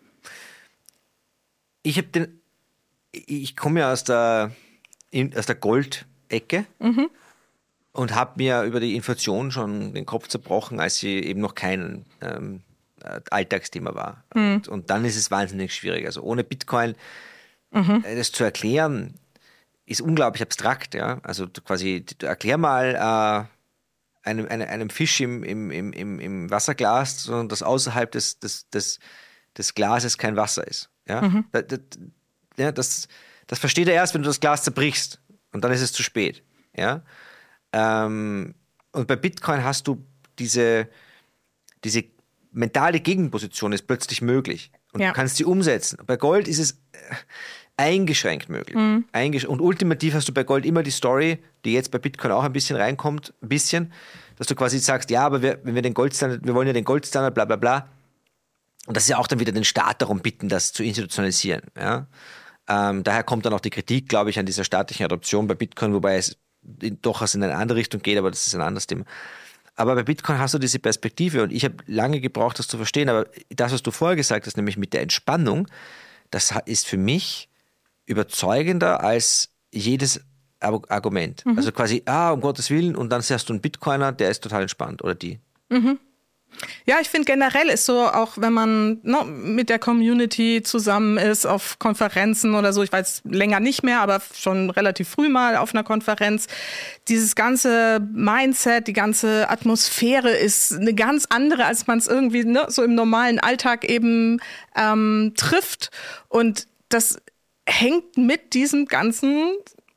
Ich habe den, ich komme ja aus der, aus der Goldecke. Mhm. und habe mir über die Inflation schon den Kopf zerbrochen, als sie eben noch kein ähm, Alltagsthema war. Mhm. Und, und dann ist es wahnsinnig schwierig. Also ohne Bitcoin mhm. das zu erklären, ist unglaublich abstrakt. Ja? Also quasi, erklär mal äh, einem, einem, einem Fisch im, im, im, im Wasserglas, sondern dass außerhalb des, des, des, des Glases kein Wasser ist. Ja? Mhm. Das, das, ja, das, das versteht er erst, wenn du das Glas zerbrichst. Und dann ist es zu spät. Ja? Ähm, und bei Bitcoin hast du diese, diese mentale Gegenposition ist plötzlich möglich. Und ja. du kannst sie umsetzen. Bei Gold ist es eingeschränkt möglich. Mhm. Eingesch- und ultimativ hast du bei Gold immer die Story, die jetzt bei Bitcoin auch ein bisschen reinkommt, ein bisschen, dass du quasi sagst, ja, aber wir, wenn wir den Goldstandard, wir wollen ja den Goldstandard, bla bla bla. Und das ist ja auch dann wieder den Staat darum bitten, das zu institutionalisieren. Ja? Ähm, daher kommt dann auch die Kritik, glaube ich, an dieser staatlichen Adoption bei Bitcoin, wobei es durchaus in eine andere Richtung geht, aber das ist ein anderes Thema. Aber bei Bitcoin hast du diese Perspektive und ich habe lange gebraucht, das zu verstehen, aber das, was du vorher gesagt hast, nämlich mit der Entspannung, das ist für mich überzeugender als jedes Argument. Mhm. Also quasi, ah, um Gottes Willen, und dann siehst du einen Bitcoiner, der ist total entspannt, oder die. Mhm. Ja, ich finde generell ist so, auch wenn man ne, mit der Community zusammen ist, auf Konferenzen oder so, ich weiß länger nicht mehr, aber schon relativ früh mal auf einer Konferenz, dieses ganze Mindset, die ganze Atmosphäre ist eine ganz andere, als man es irgendwie ne, so im normalen Alltag eben ähm, trifft. Und das hängt mit diesem ganzen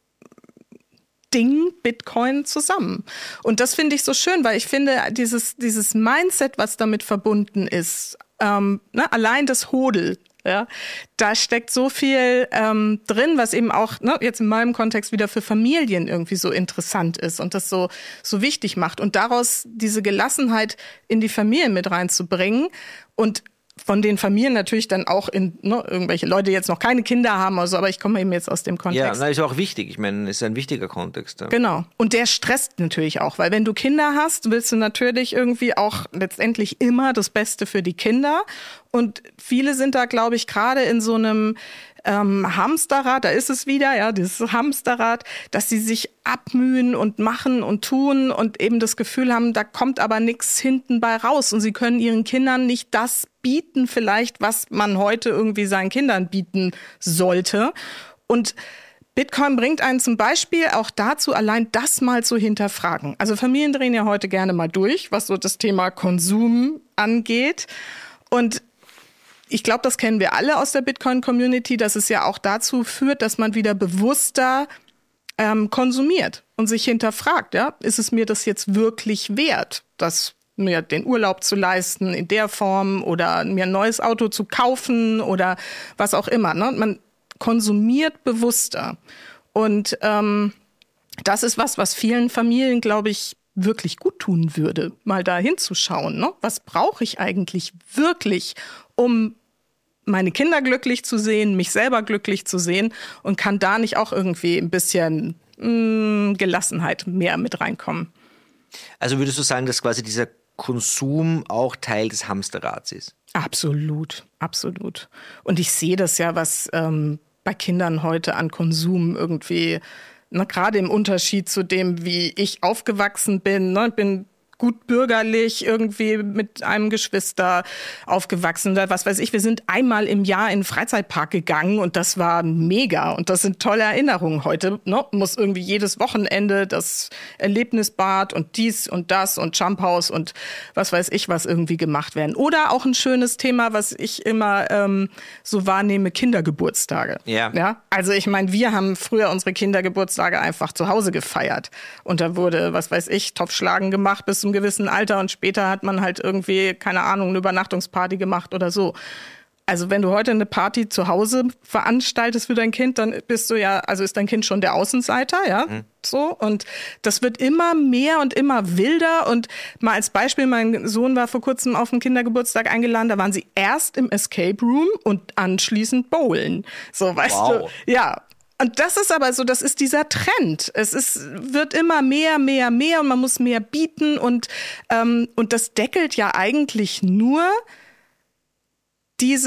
Ding Bitcoin zusammen. Und das finde ich so schön, weil ich finde, dieses, dieses Mindset, was damit verbunden ist, ähm, ne, allein das Hodl, ja, da steckt so viel ähm, drin, was eben auch ne, jetzt in meinem Kontext wieder für Familien irgendwie so interessant ist und das so, so wichtig macht. Und daraus diese Gelassenheit in die Familien mit reinzubringen und von den Familien natürlich dann auch in ne, irgendwelche Leute, die jetzt noch keine Kinder haben oder so, aber ich komme eben jetzt aus dem Kontext. Ja, das ist auch wichtig. Ich meine, das ist ein wichtiger Kontext. Ja. Genau. Und der stresst natürlich auch, weil wenn du Kinder hast, willst du natürlich irgendwie auch letztendlich immer das Beste für die Kinder. Und viele sind da, glaube ich, gerade in so einem ähm, Hamsterrad, da ist es wieder, ja, dieses Hamsterrad, dass sie sich abmühen und machen und tun und eben das Gefühl haben, da kommt aber nichts hinten bei raus und sie können ihren Kindern nicht das bieten vielleicht, was man heute irgendwie seinen Kindern bieten sollte. Und Bitcoin bringt einen zum Beispiel auch dazu, allein das mal zu hinterfragen. Also Familien drehen ja heute gerne mal durch, was so das Thema Konsum angeht. Und ich glaube, das kennen wir alle aus der Bitcoin-Community, dass es ja auch dazu führt, dass man wieder bewusster ähm, konsumiert und sich hinterfragt, ja, ist es mir das jetzt wirklich wert, das mir den Urlaub zu leisten in der Form oder mir ein neues Auto zu kaufen oder was auch immer. Ne? Man konsumiert bewusster. Und ähm, das ist was, was vielen Familien, glaube ich, wirklich gut tun würde, mal da hinzuschauen. Ne? Was brauche ich eigentlich wirklich, um meine Kinder glücklich zu sehen, mich selber glücklich zu sehen und kann da nicht auch irgendwie ein bisschen mh, Gelassenheit mehr mit reinkommen? Also würdest du sagen, dass quasi dieser Konsum auch Teil des Hamsterrads ist? Absolut, absolut. Und ich sehe das ja, was ähm, bei Kindern heute an Konsum irgendwie, na, gerade im Unterschied zu dem, wie ich aufgewachsen bin, ne, bin gut bürgerlich irgendwie mit einem Geschwister aufgewachsen. Was weiß ich, wir sind einmal im Jahr in einen Freizeitpark gegangen und das war mega und das sind tolle Erinnerungen. Heute ne, muss irgendwie jedes Wochenende das Erlebnisbad und dies und das und Jumphouse und was weiß ich was irgendwie gemacht werden. Oder auch ein schönes Thema, was ich immer ähm, so wahrnehme, Kindergeburtstage. Ja. Ja? Also ich meine, wir haben früher unsere Kindergeburtstage einfach zu Hause gefeiert und da wurde, was weiß ich, Topfschlagen gemacht bis zum gewissen Alter und später hat man halt irgendwie, keine Ahnung, eine Übernachtungsparty gemacht oder so. Also wenn du heute eine Party zu Hause veranstaltest für dein Kind, dann bist du ja, also ist dein Kind schon der Außenseiter, ja, mhm. so. Und das wird immer mehr und immer wilder. Und mal als Beispiel, mein Sohn war vor kurzem auf einen Kindergeburtstag eingeladen, da waren sie erst im Escape Room und anschließend bowlen. So, weißt wow. du, ja. Und das ist aber so, das ist dieser Trend. Es ist, wird immer mehr, mehr, mehr und man muss mehr bieten und, ähm, und das deckelt ja eigentlich nur dieses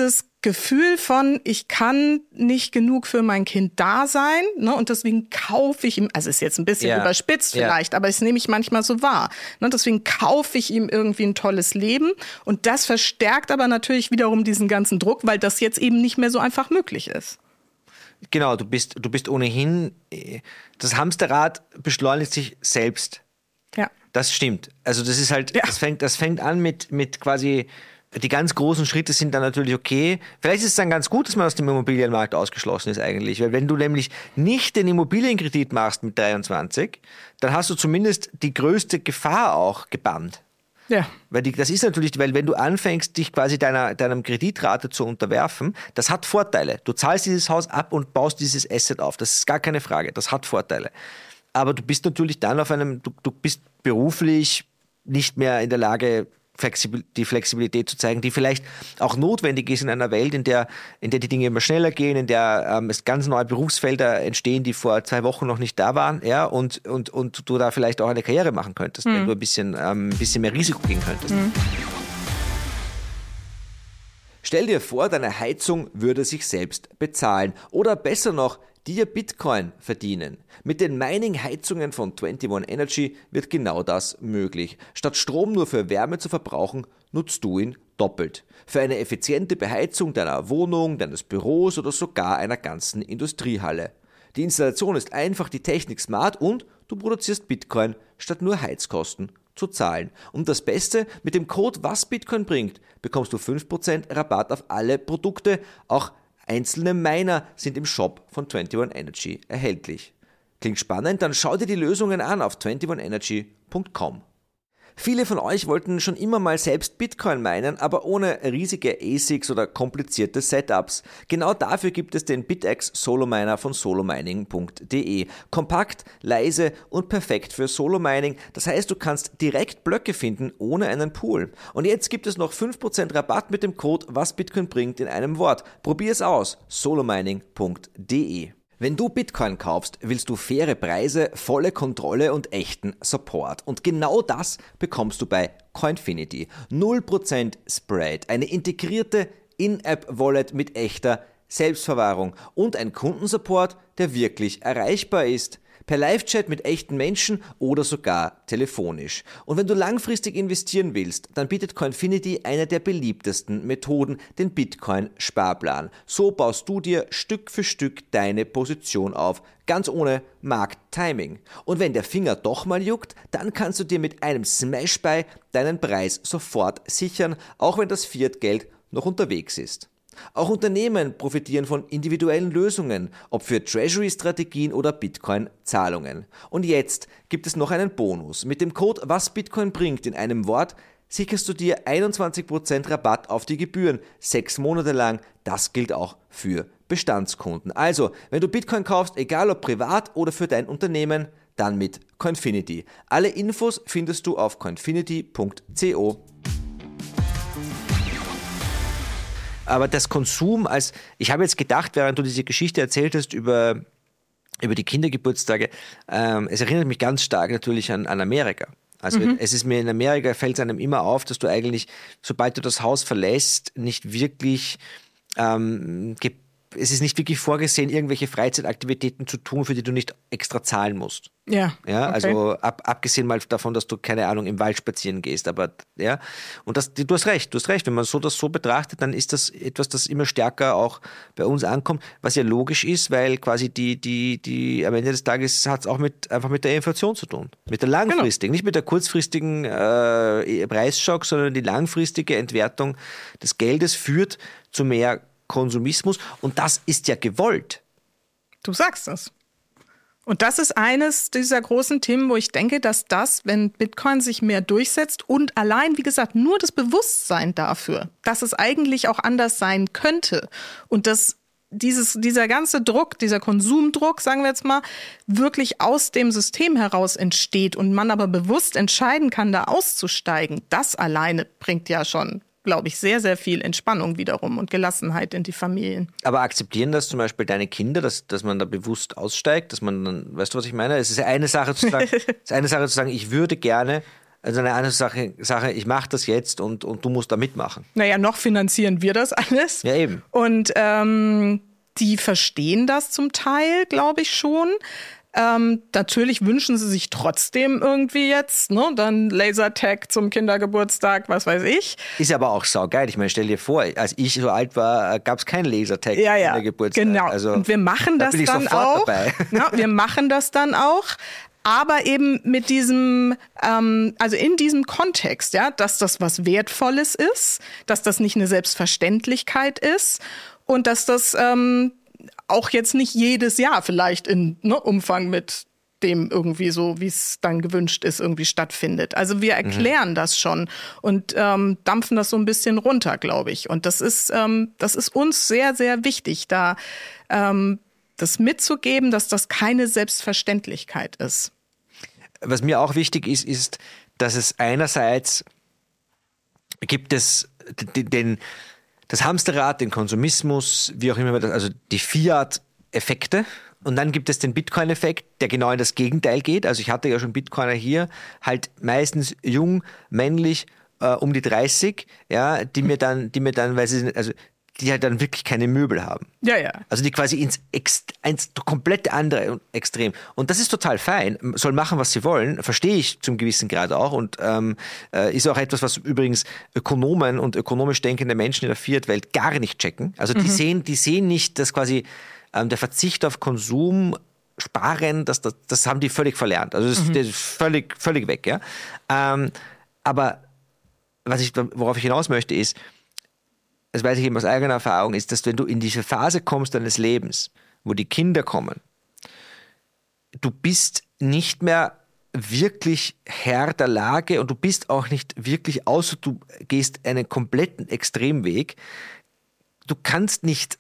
Gefühl von, ich kann nicht genug für mein Kind da sein, ne, und deswegen kaufe ich ihm, also ist jetzt ein bisschen ja. überspitzt ja. vielleicht, aber das nehme ich manchmal so wahr. Ne, deswegen kaufe ich ihm irgendwie ein tolles Leben und das verstärkt aber natürlich wiederum diesen ganzen Druck, weil das jetzt eben nicht mehr so einfach möglich ist. Genau, du bist, du bist ohnehin, das Hamsterrad beschleunigt sich selbst. Ja. Das stimmt. Also das ist halt, Ja. das fängt, das fängt an mit, mit quasi, die ganz großen Schritte sind dann natürlich okay. Vielleicht ist es dann ganz gut, dass man aus dem Immobilienmarkt ausgeschlossen ist eigentlich. Weil wenn du nämlich nicht den Immobilienkredit machst mit dreiundzwanzig, dann hast du zumindest die größte Gefahr auch gebannt. Ja. Weil die, das ist natürlich, weil wenn du anfängst, dich quasi deiner, deinem Kreditrate zu unterwerfen, das hat Vorteile. Du zahlst dieses Haus ab und baust dieses Asset auf. Das ist gar keine Frage. Das hat Vorteile. Aber du bist natürlich dann auf einem, du, du bist beruflich nicht mehr in der Lage, die Flexibilität zu zeigen, die vielleicht auch notwendig ist in einer Welt, in der, in der die Dinge immer schneller gehen, in der ähm, es ganz neue Berufsfelder entstehen, die vor zwei Wochen noch nicht da waren, ja, und, und, und du da vielleicht auch eine Karriere machen könntest, mhm. wenn du ein bisschen, ähm, ein bisschen mehr Risiko gehen könntest. Mhm. Stell dir vor, deine Heizung würde sich selbst bezahlen oder besser noch, dir Bitcoin verdienen. Mit den Mining-Heizungen von einundzwanzig Energy wird genau das möglich. Statt Strom nur für Wärme zu verbrauchen, nutzt du ihn doppelt. Für eine effiziente Beheizung deiner Wohnung, deines Büros oder sogar einer ganzen Industriehalle. Die Installation ist einfach, die Technik smart und du produzierst Bitcoin, statt nur Heizkosten zu zahlen. Und das Beste, mit dem Code Was Bitcoin bringt, bekommst du fünf Prozent Rabatt auf alle Produkte, auch einzelne Miner sind im Shop von einundzwanzig Energy erhältlich. Klingt spannend? Dann schau dir die Lösungen an auf einundzwanzig energy punkt com. Viele von euch wollten schon immer mal selbst Bitcoin minen, aber ohne riesige A S I Cs oder komplizierte Setups. Genau dafür gibt es den BitX Solo Miner von solo mining punkt de. Kompakt, leise und perfekt für Solo Mining. Das heißt, du kannst direkt Blöcke finden ohne einen Pool. Und jetzt gibt es noch fünf Prozent Rabatt mit dem Code Was Bitcoin bringt in einem Wort. Probier es aus. solo mining punkt de. Wenn du Bitcoin kaufst, willst du faire Preise, volle Kontrolle und echten Support. Und genau das bekommst du bei Coinfinity. null Prozent Spread, eine integrierte In-App-Wallet mit echter Selbstverwahrung und ein Kundensupport, der wirklich erreichbar ist. Per Live-Chat mit echten Menschen oder sogar telefonisch. Und wenn du langfristig investieren willst, dann bietet Coinfinity eine der beliebtesten Methoden, den Bitcoin-Sparplan. So baust du dir Stück für Stück deine Position auf, ganz ohne Markttiming. Und wenn der Finger doch mal juckt, dann kannst du dir mit einem Smash-Buy deinen Preis sofort sichern, auch wenn das Fiat-Geld noch unterwegs ist. Auch Unternehmen profitieren von individuellen Lösungen, ob für Treasury-Strategien oder Bitcoin-Zahlungen. Und jetzt gibt es noch einen Bonus. Mit dem Code Was Bitcoin bringt in einem Wort sicherst du dir einundzwanzig Prozent Rabatt auf die Gebühren, sechs Monate lang. Das gilt auch für Bestandskunden. Also, wenn du Bitcoin kaufst, egal ob privat oder für dein Unternehmen, dann mit Coinfinity. Alle Infos findest du auf coinfinity punkt co. Aber das Konsum als, ich habe jetzt gedacht, während du diese Geschichte erzählt hast über, über die Kindergeburtstage, ähm, es erinnert mich ganz stark natürlich an, an Amerika. Also mhm. es ist mir in Amerika, fällt es einem immer auf, dass du eigentlich, sobald du das Haus verlässt, nicht wirklich, ähm, ge- es ist nicht wirklich vorgesehen, irgendwelche Freizeitaktivitäten zu tun, für die du nicht extra zahlen musst. Ja. Ja, okay. also ab, abgesehen mal davon, dass du, keine Ahnung, im Wald spazieren gehst, aber ja, und das, du hast recht, du hast recht, wenn man so das so betrachtet, dann ist das etwas, das immer stärker auch bei uns ankommt, was ja logisch ist, weil quasi die, die, die, am Ende des Tages hat es auch mit, einfach mit der Inflation zu tun. Mit der langfristigen, genau. Nicht mit der kurzfristigen äh, Preisschock, sondern die langfristige Entwertung des Geldes führt zu mehr Konsumismus und das ist ja gewollt. Du sagst es. Und das ist eines dieser großen Themen, wo ich denke, dass das, wenn Bitcoin sich mehr durchsetzt und allein, wie gesagt, nur das Bewusstsein dafür, dass es eigentlich auch anders sein könnte und dass dieses, dieser ganze Druck, dieser Konsumdruck, sagen wir jetzt mal, wirklich aus dem System heraus entsteht und man aber bewusst entscheiden kann, da auszusteigen, das alleine bringt ja schon, glaube ich, sehr, sehr viel Entspannung wiederum und Gelassenheit in die Familien. Aber akzeptieren das zum Beispiel deine Kinder, dass, dass man da bewusst aussteigt, dass man dann, weißt du, was ich meine? Es ist eine Sache zu sagen, es ist eine Sache zu sagen, ich würde gerne Also eine andere Sache, Sache ich mache das jetzt und, und du musst da mitmachen. Naja, noch finanzieren wir das alles. Ja, eben. Und ähm, die verstehen das zum Teil, glaube ich schon. Ähm, natürlich wünschen sie sich trotzdem irgendwie jetzt, ne, dann Lasertag zum Kindergeburtstag, was weiß ich. Ist aber auch saugeil. Ich meine, stell dir vor, als ich so alt war, gab es keinen Lasertag ja, ja, Kindergeburtstag. Genau. Also, und wir machen da das bin ich dann sofort auch. dabei. Ja, wir machen das dann auch. Aber eben mit diesem, ähm, also in diesem Kontext, ja, dass das was Wertvolles ist, dass das nicht eine Selbstverständlichkeit ist und dass das ähm, auch jetzt nicht jedes Jahr vielleicht in ne, Umfang mit dem irgendwie so, wie es dann gewünscht ist, irgendwie stattfindet. Also wir erklären mhm. das schon und ähm, dampfen das so ein bisschen runter, glaube ich. Und das ist, ähm, das ist uns sehr, sehr wichtig, da ähm, das mitzugeben, dass das keine Selbstverständlichkeit ist. Was mir auch wichtig ist, ist, dass es einerseits gibt es den, den das Hamsterrad, den Konsumismus, wie auch immer, also die Fiat-Effekte. Und dann gibt es den Bitcoin-Effekt, der genau in das Gegenteil geht. Also ich hatte ja schon Bitcoiner hier, halt meistens jung, männlich, äh, um die dreißig, ja, die mir dann, die mir dann, weil sie, also die halt dann wirklich keine Möbel haben. Ja, ja. Also die quasi ins, Ext- ins komplett andere Extrem. Und das ist total fein. Soll machen, was sie wollen. Verstehe ich zum gewissen Grad auch. Und ähm, äh, ist auch etwas, was übrigens Ökonomen und ökonomisch denkende Menschen in der Fiat-Welt gar nicht checken. Also die mhm. sehen, die sehen nicht, dass quasi ähm, der Verzicht auf Konsum, Sparen, das, das, das haben die völlig verlernt. Also das, mhm. das ist völlig, völlig weg. Ja? Ähm, aber was ich, worauf ich hinaus möchte, ist, das weiß ich eben aus eigener Erfahrung, ist, dass wenn du in diese Phase kommst deines Lebens, wo die Kinder kommen, du bist nicht mehr wirklich Herr der Lage und du bist auch nicht wirklich, außer du gehst einen kompletten Extremweg, du kannst nicht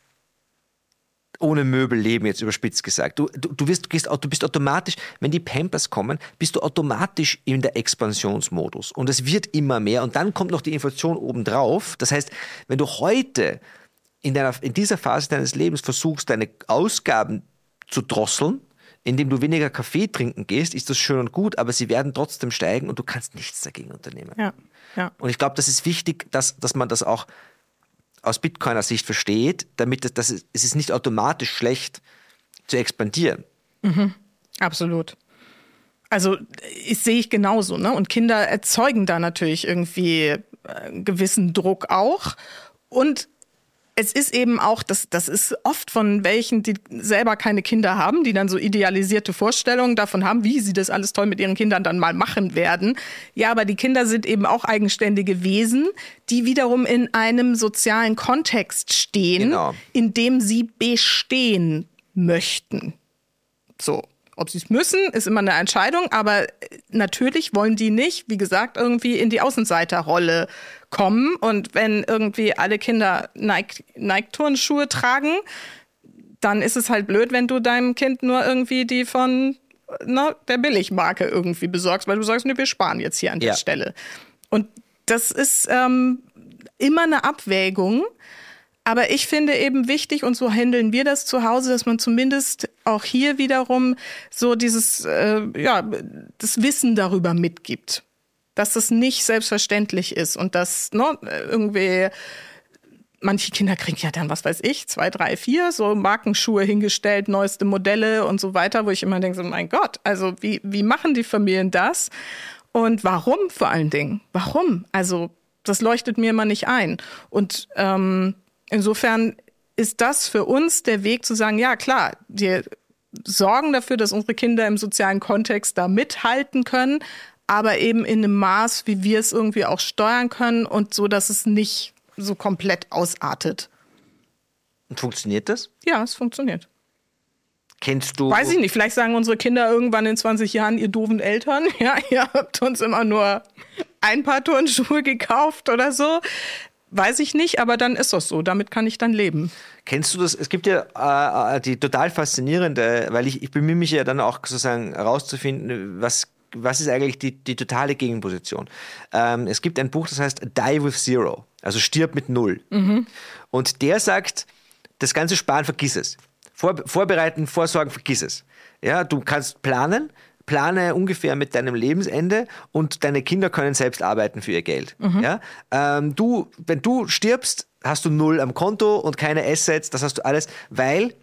ohne Möbel leben, jetzt überspitzt gesagt. Du, du, du, wirst, du, gehst, du bist automatisch, wenn die Pampers kommen, bist du automatisch in der Expansionsmodus. Und es wird immer mehr. Und dann kommt noch die Inflation obendrauf. Das heißt, wenn du heute in, deiner, in dieser Phase deines Lebens versuchst, deine Ausgaben zu drosseln, indem du weniger Kaffee trinken gehst, ist das schön und gut, aber sie werden trotzdem steigen und du kannst nichts dagegen unternehmen. Ja, ja. Und ich glaube, das ist wichtig, dass, dass man das auch aus Bitcoiner Sicht versteht, damit das, das ist, es ist nicht automatisch schlecht zu expandieren. Mhm, absolut. Also ich, sehe ich genauso, ne? Und Kinder erzeugen da natürlich irgendwie einen gewissen Druck auch. Und es ist eben auch, das, das ist oft von welchen, die selber keine Kinder haben, die dann so idealisierte Vorstellungen davon haben, wie sie das alles toll mit ihren Kindern dann mal machen werden. Ja, aber die Kinder sind eben auch eigenständige Wesen, die wiederum in einem sozialen Kontext stehen, genau. in dem sie bestehen möchten. So. Ob sie es müssen, ist immer eine Entscheidung, aber natürlich wollen die nicht, wie gesagt, irgendwie in die Außenseiterrolle kommen. Und wenn irgendwie alle Kinder Nike, Nike-Turnschuhe tragen, dann ist es halt blöd, wenn du deinem Kind nur irgendwie die von na, der Billigmarke irgendwie besorgst, weil du sagst, nee, wir sparen jetzt hier an der ja. Stelle. Und das ist ähm, immer eine Abwägung. Aber ich finde eben wichtig, und so handeln wir das zu Hause, dass man zumindest auch hier wiederum so dieses, äh, ja, das Wissen darüber mitgibt. Dass das nicht selbstverständlich ist und dass ne, irgendwie, manche Kinder kriegen ja dann, was weiß ich, zwei, drei, vier, so Markenschuhe hingestellt, neueste Modelle und so weiter, wo ich immer denke, so mein Gott, also wie, wie machen die Familien das? Und warum vor allen Dingen? Warum? Also das leuchtet mir immer nicht ein. Und ähm, insofern ist das für uns der Weg zu sagen, ja klar, wir sorgen dafür, dass unsere Kinder im sozialen Kontext da mithalten können, aber eben in einem Maß, wie wir es irgendwie auch steuern können und so, dass es nicht so komplett ausartet. Und funktioniert das? Ja, es funktioniert. Kennst du... Weiß ich nicht, vielleicht sagen unsere Kinder irgendwann in zwanzig Jahren, ihr doofen Eltern, ja, ihr habt uns immer nur ein paar Turnschuhe gekauft oder so. Weiß ich nicht, aber dann ist das so. Damit kann ich dann leben. Kennst du das? Es gibt ja äh, die total faszinierende, weil ich, ich bemühe mich ja dann auch sozusagen herauszufinden, was, was ist eigentlich die, die totale Gegenposition. Ähm, es gibt ein Buch, das heißt Die with Zero, also stirb mit Null. Mhm. Und der sagt, das ganze Sparen, vergiss es. Vor, vorbereiten, vorsorgen, vergiss es. Ja, du kannst planen, plane ungefähr mit deinem Lebensende und deine Kinder können selbst arbeiten für ihr Geld. Mhm. Ja? Ähm, du, wenn du stirbst, hast du null am Konto und keine Assets, das hast du alles, weil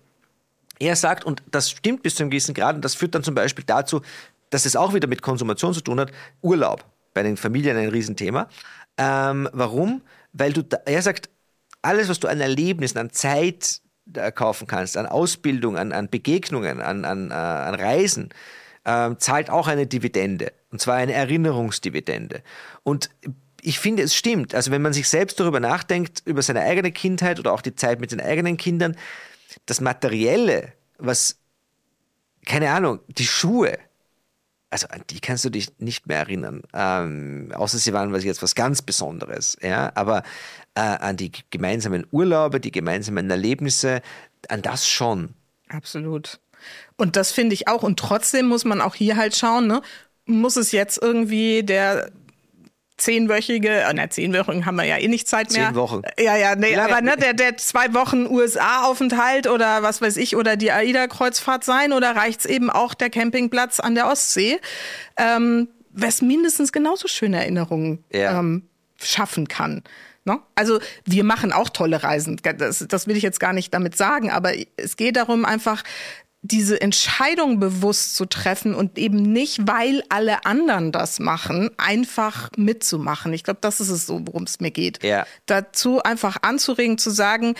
er sagt, und das stimmt bis zu einem gewissen Grad, und das führt dann zum Beispiel dazu, dass es auch wieder mit Konsumation zu tun hat, Urlaub. Bei den Familien ein Riesenthema. Ähm, warum? Weil du, da, er sagt, alles, was du an Erlebnissen, an Zeit äh, kaufen kannst, an Ausbildung, an, an Begegnungen, an, an, äh, an Reisen, äh, zahlt auch eine Dividende. Und zwar eine Erinnerungsdividende. Und ich finde, es stimmt. Also wenn man sich selbst darüber nachdenkt, über seine eigene Kindheit oder auch die Zeit mit den eigenen Kindern, das Materielle, was, keine Ahnung, die Schuhe, also an die kannst du dich nicht mehr erinnern, ähm, außer sie waren was jetzt was ganz Besonderes, ja, aber äh, an die gemeinsamen Urlaube, die gemeinsamen Erlebnisse, an das schon. Absolut. Und das finde ich auch. Und trotzdem muss man auch hier halt schauen, ne? Muss es jetzt irgendwie der zehnwöchige, äh, na, zehnwöchigen haben wir ja eh nicht Zeit mehr. Zehn Wochen. Ja, ja, nee, aber ne, der, der zwei Wochen U S A-Aufenthalt oder was weiß ich, oder die AIDA-Kreuzfahrt sein, oder reicht's eben auch der Campingplatz an der Ostsee, ähm, was mindestens genauso schöne Erinnerungen ja. ähm, schaffen kann. Ne? Also wir machen auch tolle Reisen, das, das will ich jetzt gar nicht damit sagen, aber es geht darum, einfach diese Entscheidung bewusst zu treffen und eben nicht, weil alle anderen das machen, einfach mitzumachen. Ich glaube, das ist es so, worum es mir geht. Ja. Dazu einfach anzuregen, zu sagen,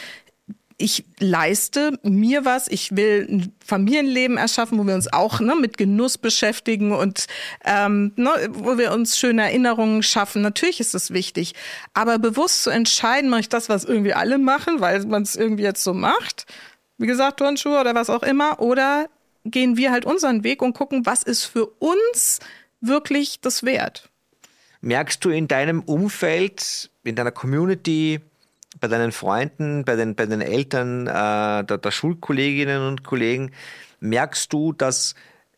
ich leiste mir was, ich will ein Familienleben erschaffen, wo wir uns auch ne, mit Genuss beschäftigen und ähm, ne, wo wir uns schöne Erinnerungen schaffen. Natürlich ist das wichtig, aber bewusst zu entscheiden, mache ich das, was irgendwie alle machen, weil man es irgendwie jetzt so macht, wie gesagt, Turnschuhe oder was auch immer, oder gehen wir halt unseren Weg und gucken, was ist für uns wirklich das wert. Merkst du in deinem Umfeld, in deiner Community, bei deinen Freunden, bei den, bei den Eltern, äh, der, der Schulkolleginnen und Kollegen, merkst du, dass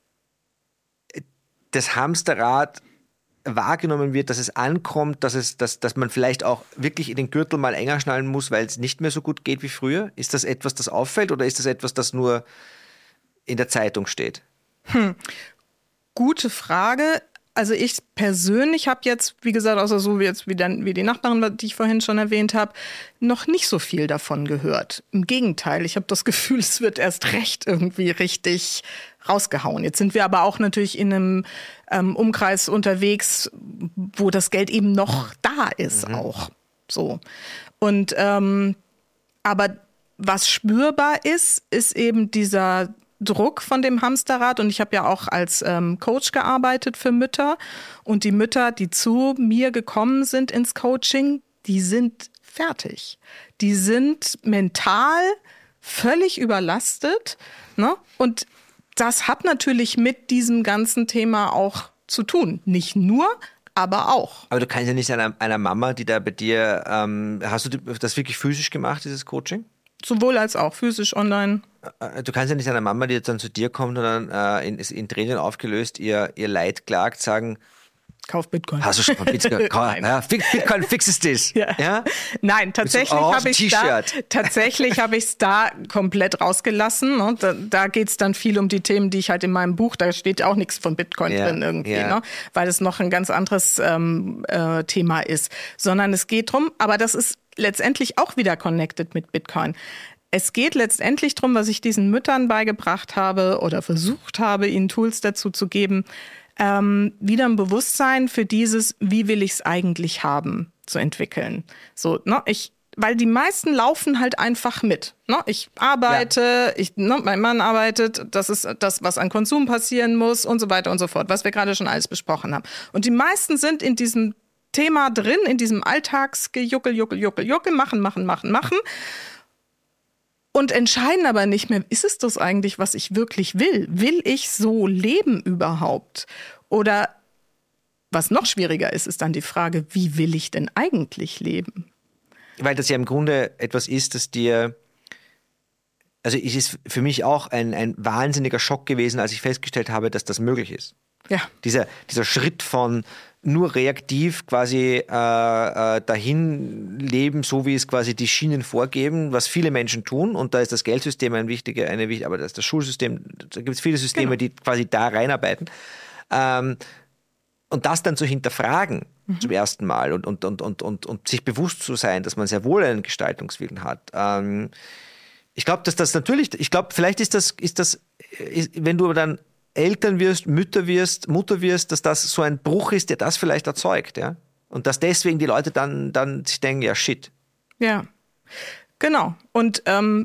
das Hamsterrad wahrgenommen wird, dass es ankommt, dass, es, dass, dass man vielleicht auch wirklich in den Gürtel mal enger schnallen muss, weil es nicht mehr so gut geht wie früher? Ist das etwas, das auffällt, oder ist das etwas, das nur in der Zeitung steht? Hm. Gute Frage. Also ich persönlich habe jetzt, wie gesagt, außer so wie jetzt wie, dann, wie die Nachbarin, die ich vorhin schon erwähnt habe, noch nicht so viel davon gehört. Im Gegenteil, ich habe das Gefühl, es wird erst recht irgendwie richtig rausgehauen. Jetzt sind wir aber auch natürlich in einem ähm, Umkreis unterwegs, wo das Geld eben noch da ist, mhm. auch so. Und ähm, aber was spürbar ist, ist eben dieser Druck von dem Hamsterrad. Und ich habe ja auch als ähm, Coach gearbeitet für Mütter. Und die Mütter, die zu mir gekommen sind ins Coaching, die sind fertig. Die sind mental völlig überlastet. Ne? Und das hat natürlich mit diesem ganzen Thema auch zu tun. Nicht nur, aber auch. Aber du kannst ja nicht einer, einer Mama, die da bei dir, ähm, hast du das wirklich physisch gemacht, dieses Coaching? Sowohl als auch, physisch, online. Du kannst ja nicht einer Mama, die jetzt dann zu dir kommt und dann äh, in, in Tränen aufgelöst ihr, ihr Leid klagt, sagen, Kauf Bitcoin. Hast du schon mal Bitcoin? ja, Bitcoin fixes das. Ja. Ja? Nein, tatsächlich habe ich da, tatsächlich habe ich es da komplett rausgelassen. Ne? Da, da geht es dann viel um die Themen, die ich halt in meinem Buch, da steht auch nichts von Bitcoin ja. drin irgendwie, ja. ne? Weil es noch ein ganz anderes ähm, äh, Thema ist. Sondern es geht drum, aber das ist letztendlich auch wieder connected mit Bitcoin. Es geht letztendlich drum, was ich diesen Müttern beigebracht habe oder versucht habe, ihnen Tools dazu zu geben, Ähm, wieder ein Bewusstsein für dieses, wie will ich es eigentlich haben, zu entwickeln. So, ne, ich, weil die meisten laufen halt einfach mit. Ne? Ich arbeite, ja. ich, ne, mein Mann arbeitet, das ist das, was an Konsum passieren muss und so weiter und so fort, was wir gerade schon alles besprochen haben. Und die meisten sind in diesem Thema drin, in diesem Alltagsgejuckel, juckel, juckel, juckel, machen, machen, machen, machen. Und entscheiden aber nicht mehr, ist es das eigentlich, was ich wirklich will? Will ich so leben überhaupt? Oder was noch schwieriger ist, ist dann die Frage, wie will ich denn eigentlich leben? Weil das ja im Grunde etwas ist, das dir, also es ist für mich auch ein, ein wahnsinniger Schock gewesen, als ich festgestellt habe, dass das möglich ist. Ja. Dieser, dieser Schritt von nur reaktiv quasi äh, äh, dahin leben, so wie es quasi die Schienen vorgeben, was viele Menschen tun. Und da ist das Geldsystem ein wichtiger, eine wichtige, aber das ist das Schulsystem, da gibt es viele Systeme, genau. die quasi da reinarbeiten. Ähm, und das dann zu hinterfragen mhm. zum ersten Mal und, und, und, und, und, und sich bewusst zu sein, dass man sehr wohl einen Gestaltungswillen hat. Ähm, ich glaube, dass das natürlich, ich glaube, vielleicht ist das, ist das, ist, wenn du dann Eltern wirst, Mütter wirst, Mutter wirst, dass das so ein Bruch ist, der das vielleicht erzeugt, ja? Und dass deswegen die Leute dann, dann sich denken, ja, shit. Ja, genau. Und ähm,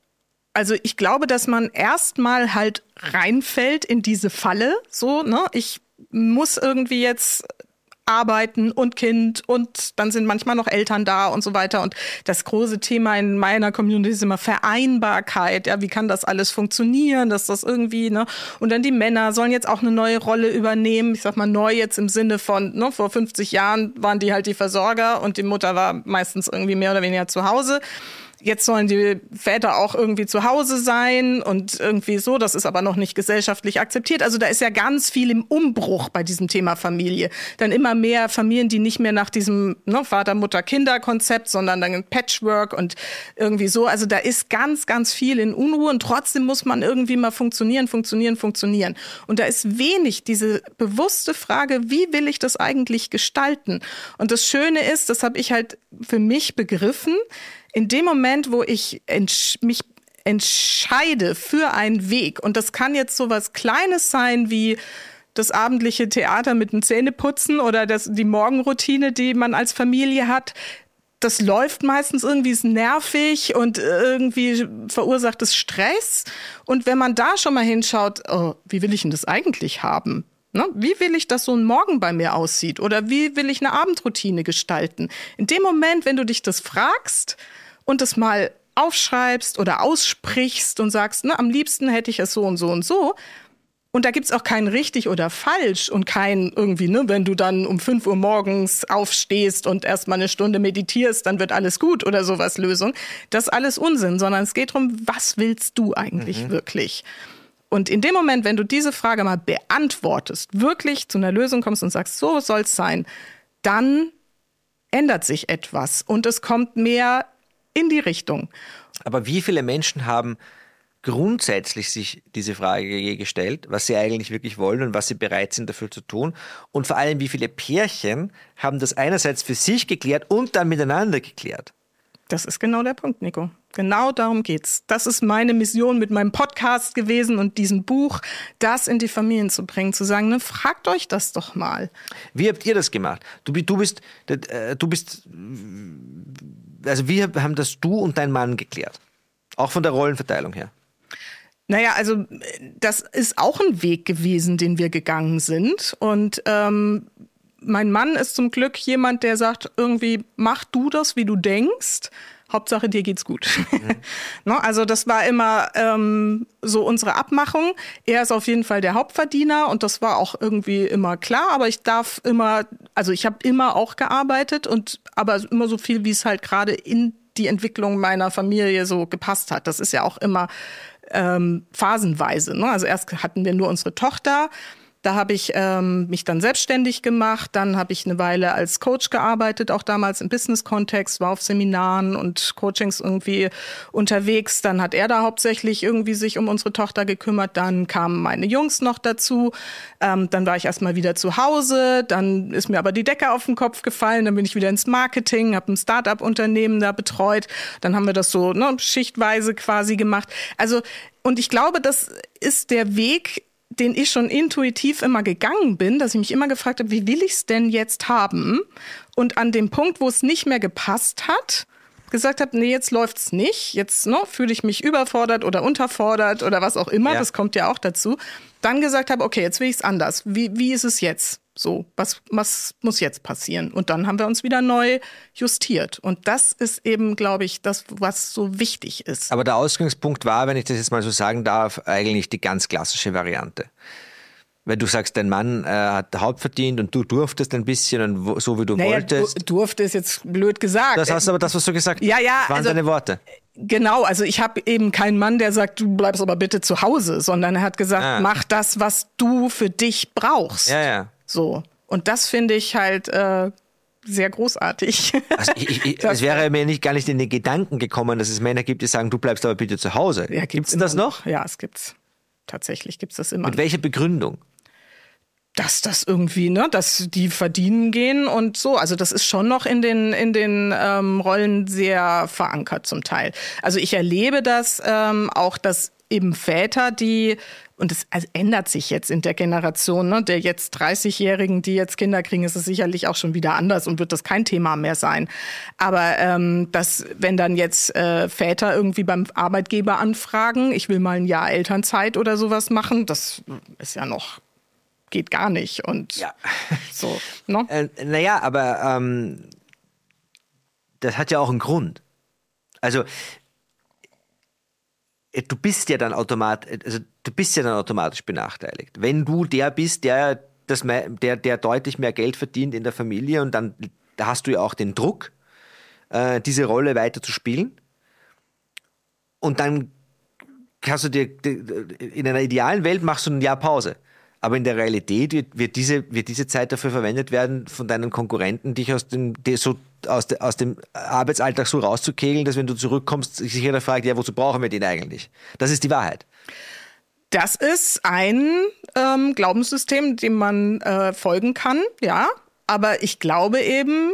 also ich glaube, dass man erstmal halt reinfällt in diese Falle, so, ne? Ich muss irgendwie jetzt arbeiten und Kind und dann sind manchmal noch Eltern da und so weiter. Und das große Thema in meiner Community ist immer Vereinbarkeit. Ja, wie kann das alles funktionieren, dass das irgendwie, ne? Und dann die Männer sollen jetzt auch eine neue Rolle übernehmen. Ich sag mal neu jetzt im Sinne von, ne, vor fünfzig Jahren waren die halt die Versorger und die Mutter war meistens irgendwie mehr oder weniger zu Hause. Jetzt sollen die Väter auch irgendwie zu Hause sein und irgendwie so. Das ist aber noch nicht gesellschaftlich akzeptiert. Also da ist ja ganz viel im Umbruch bei diesem Thema Familie. Dann immer mehr Familien, die nicht mehr nach diesem ne, Vater-Mutter-Kinder-Konzept, sondern dann Patchwork und irgendwie so. Also da ist ganz, ganz viel in Unruhe und trotzdem muss man irgendwie mal funktionieren, funktionieren, funktionieren. Und da ist wenig diese bewusste Frage, wie will ich das eigentlich gestalten? Und das Schöne ist, das habe ich halt für mich begriffen, in dem Moment, wo ich entsch- mich entscheide für einen Weg, und das kann jetzt so was Kleines sein wie das abendliche Theater mit dem Zähneputzen oder das, die Morgenroutine, die man als Familie hat, das läuft meistens irgendwie, ist nervig und irgendwie verursacht es Stress. Und wenn man da schon mal hinschaut, oh, wie will ich denn das eigentlich haben? Ne? Wie will ich, dass so ein Morgen bei mir aussieht? Oder wie will ich eine Abendroutine gestalten? In dem Moment, wenn du dich das fragst und das mal aufschreibst oder aussprichst und sagst, ne, am liebsten hätte ich es so und so und so. Und da gibt's auch kein richtig oder falsch und kein irgendwie, ne, wenn du dann um fünf Uhr morgens aufstehst und erst mal eine Stunde meditierst, dann wird alles gut oder sowas Lösung. Das ist alles Unsinn, sondern es geht darum, was willst du eigentlich mhm. wirklich? Und in dem Moment, wenn du diese Frage mal beantwortest, wirklich zu einer Lösung kommst und sagst, so soll's sein, dann ändert sich etwas und es kommt mehr in die Richtung. Aber wie viele Menschen haben grundsätzlich sich diese Frage je gestellt, was sie eigentlich wirklich wollen und was sie bereit sind dafür zu tun? Und vor allem, wie viele Pärchen haben das einerseits für sich geklärt und dann miteinander geklärt? Das ist genau der Punkt, Nico. Genau darum geht's. Das ist meine Mission mit meinem Podcast gewesen und diesem Buch, das in die Familien zu bringen, zu sagen, ne, fragt euch das doch mal. Wie habt ihr das gemacht? Du, du bist, du bist, also wie haben das du und dein Mann geklärt? Auch von der Rollenverteilung her? Naja, also das ist auch ein Weg gewesen, den wir gegangen sind. Und ähm, mein Mann ist zum Glück jemand, der sagt, irgendwie mach du das, wie du denkst. Hauptsache, dir geht's gut. Mhm. no, also das war immer ähm, so unsere Abmachung. Er ist auf jeden Fall der Hauptverdiener und das war auch irgendwie immer klar. Aber ich darf immer, also ich habe immer auch gearbeitet und aber immer so viel, wie es halt gerade in die Entwicklung meiner Familie so gepasst hat. Das ist ja auch immer ähm, phasenweise. Ne? Also erst hatten wir nur unsere Tochter. Da habe ich ähm, mich dann selbstständig gemacht. Dann habe ich eine Weile als Coach gearbeitet, auch damals im Business-Kontext, war auf Seminaren und Coachings irgendwie unterwegs. Dann hat er da hauptsächlich irgendwie sich um unsere Tochter gekümmert. Dann kamen meine Jungs noch dazu. Ähm, dann war ich erstmal wieder zu Hause. Dann ist mir aber die Decke auf den Kopf gefallen. Dann bin ich wieder ins Marketing, habe ein Start-up-Unternehmen da betreut. Dann haben wir das so ne, schichtweise quasi gemacht. Also, und ich glaube, das ist der Weg, den ich schon intuitiv immer gegangen bin, dass ich mich immer gefragt habe, wie will ich es denn jetzt haben? Und an dem Punkt, wo es nicht mehr gepasst hat, gesagt habe, nee, jetzt läuft's nicht. Jetzt ne, fühle ich mich überfordert oder unterfordert oder was auch immer. Ja. Das kommt ja auch dazu. Dann gesagt habe, okay, jetzt will ich es anders. Wie, wie ist es jetzt? So, was, was muss jetzt passieren? Und dann haben wir uns wieder neu justiert. Und das ist eben, glaube ich, das, was so wichtig ist. Aber der Ausgangspunkt war, wenn ich das jetzt mal so sagen darf, eigentlich die ganz klassische Variante. Weil du sagst, dein Mann äh, hat Hauptverdient und du durftest ein bisschen und wo, so wie du naja, wolltest. Du, durfte ist jetzt blöd gesagt. Das hast aber das, was du gesagt hast, ja, ja, waren also, deine Worte. Genau, also ich habe eben keinen Mann, der sagt, du bleibst aber bitte zu Hause, sondern er hat gesagt, ah. mach das, was du für dich brauchst. Ja, ja. So. Und das finde ich halt äh, sehr großartig. Also ich, ich, es wäre mir nicht, gar nicht in den Gedanken gekommen, dass es Männer gibt, die sagen, du bleibst aber bitte zu Hause. Ja, gibt es das noch? Ja, es gibt's. Tatsächlich gibt es das immer. Mit welcher Begründung? Dass das irgendwie, ne, dass die verdienen gehen und so. Also das ist schon noch in den in den ähm, Rollen sehr verankert zum Teil. Also ich erlebe das ähm, auch, dass eben Väter, die, und es also ändert sich jetzt in der Generation, ne, der jetzt dreißigjährigen, die jetzt Kinder kriegen, ist es sicherlich auch schon wieder anders und wird das kein Thema mehr sein. Aber ähm, dass, wenn dann jetzt äh, Väter irgendwie beim Arbeitgeber anfragen, ich will mal ein Jahr Elternzeit oder sowas machen, das ist ja noch geht gar nicht und ja. so. Ne? Äh, naja, aber ähm, das hat ja auch einen Grund. Also du bist ja dann automatisch, also du bist ja dann automatisch benachteiligt. Wenn du der bist, der, das, der, der deutlich mehr Geld verdient in der Familie und dann da hast du ja auch den Druck, äh, diese Rolle weiter zu spielen. Und dann kannst du dir, in einer idealen Welt machst du ein Jahr Pause. Aber in der Realität wird, wird, diese, wird diese Zeit dafür verwendet werden, von deinen Konkurrenten, dich aus dem, so, aus, de, aus dem Arbeitsalltag so rauszukegeln, dass wenn du zurückkommst, sich jeder fragt, ja, wozu brauchen wir den eigentlich? Das ist die Wahrheit. Das ist ein ähm, Glaubenssystem, dem man äh, folgen kann, ja. Aber ich glaube eben,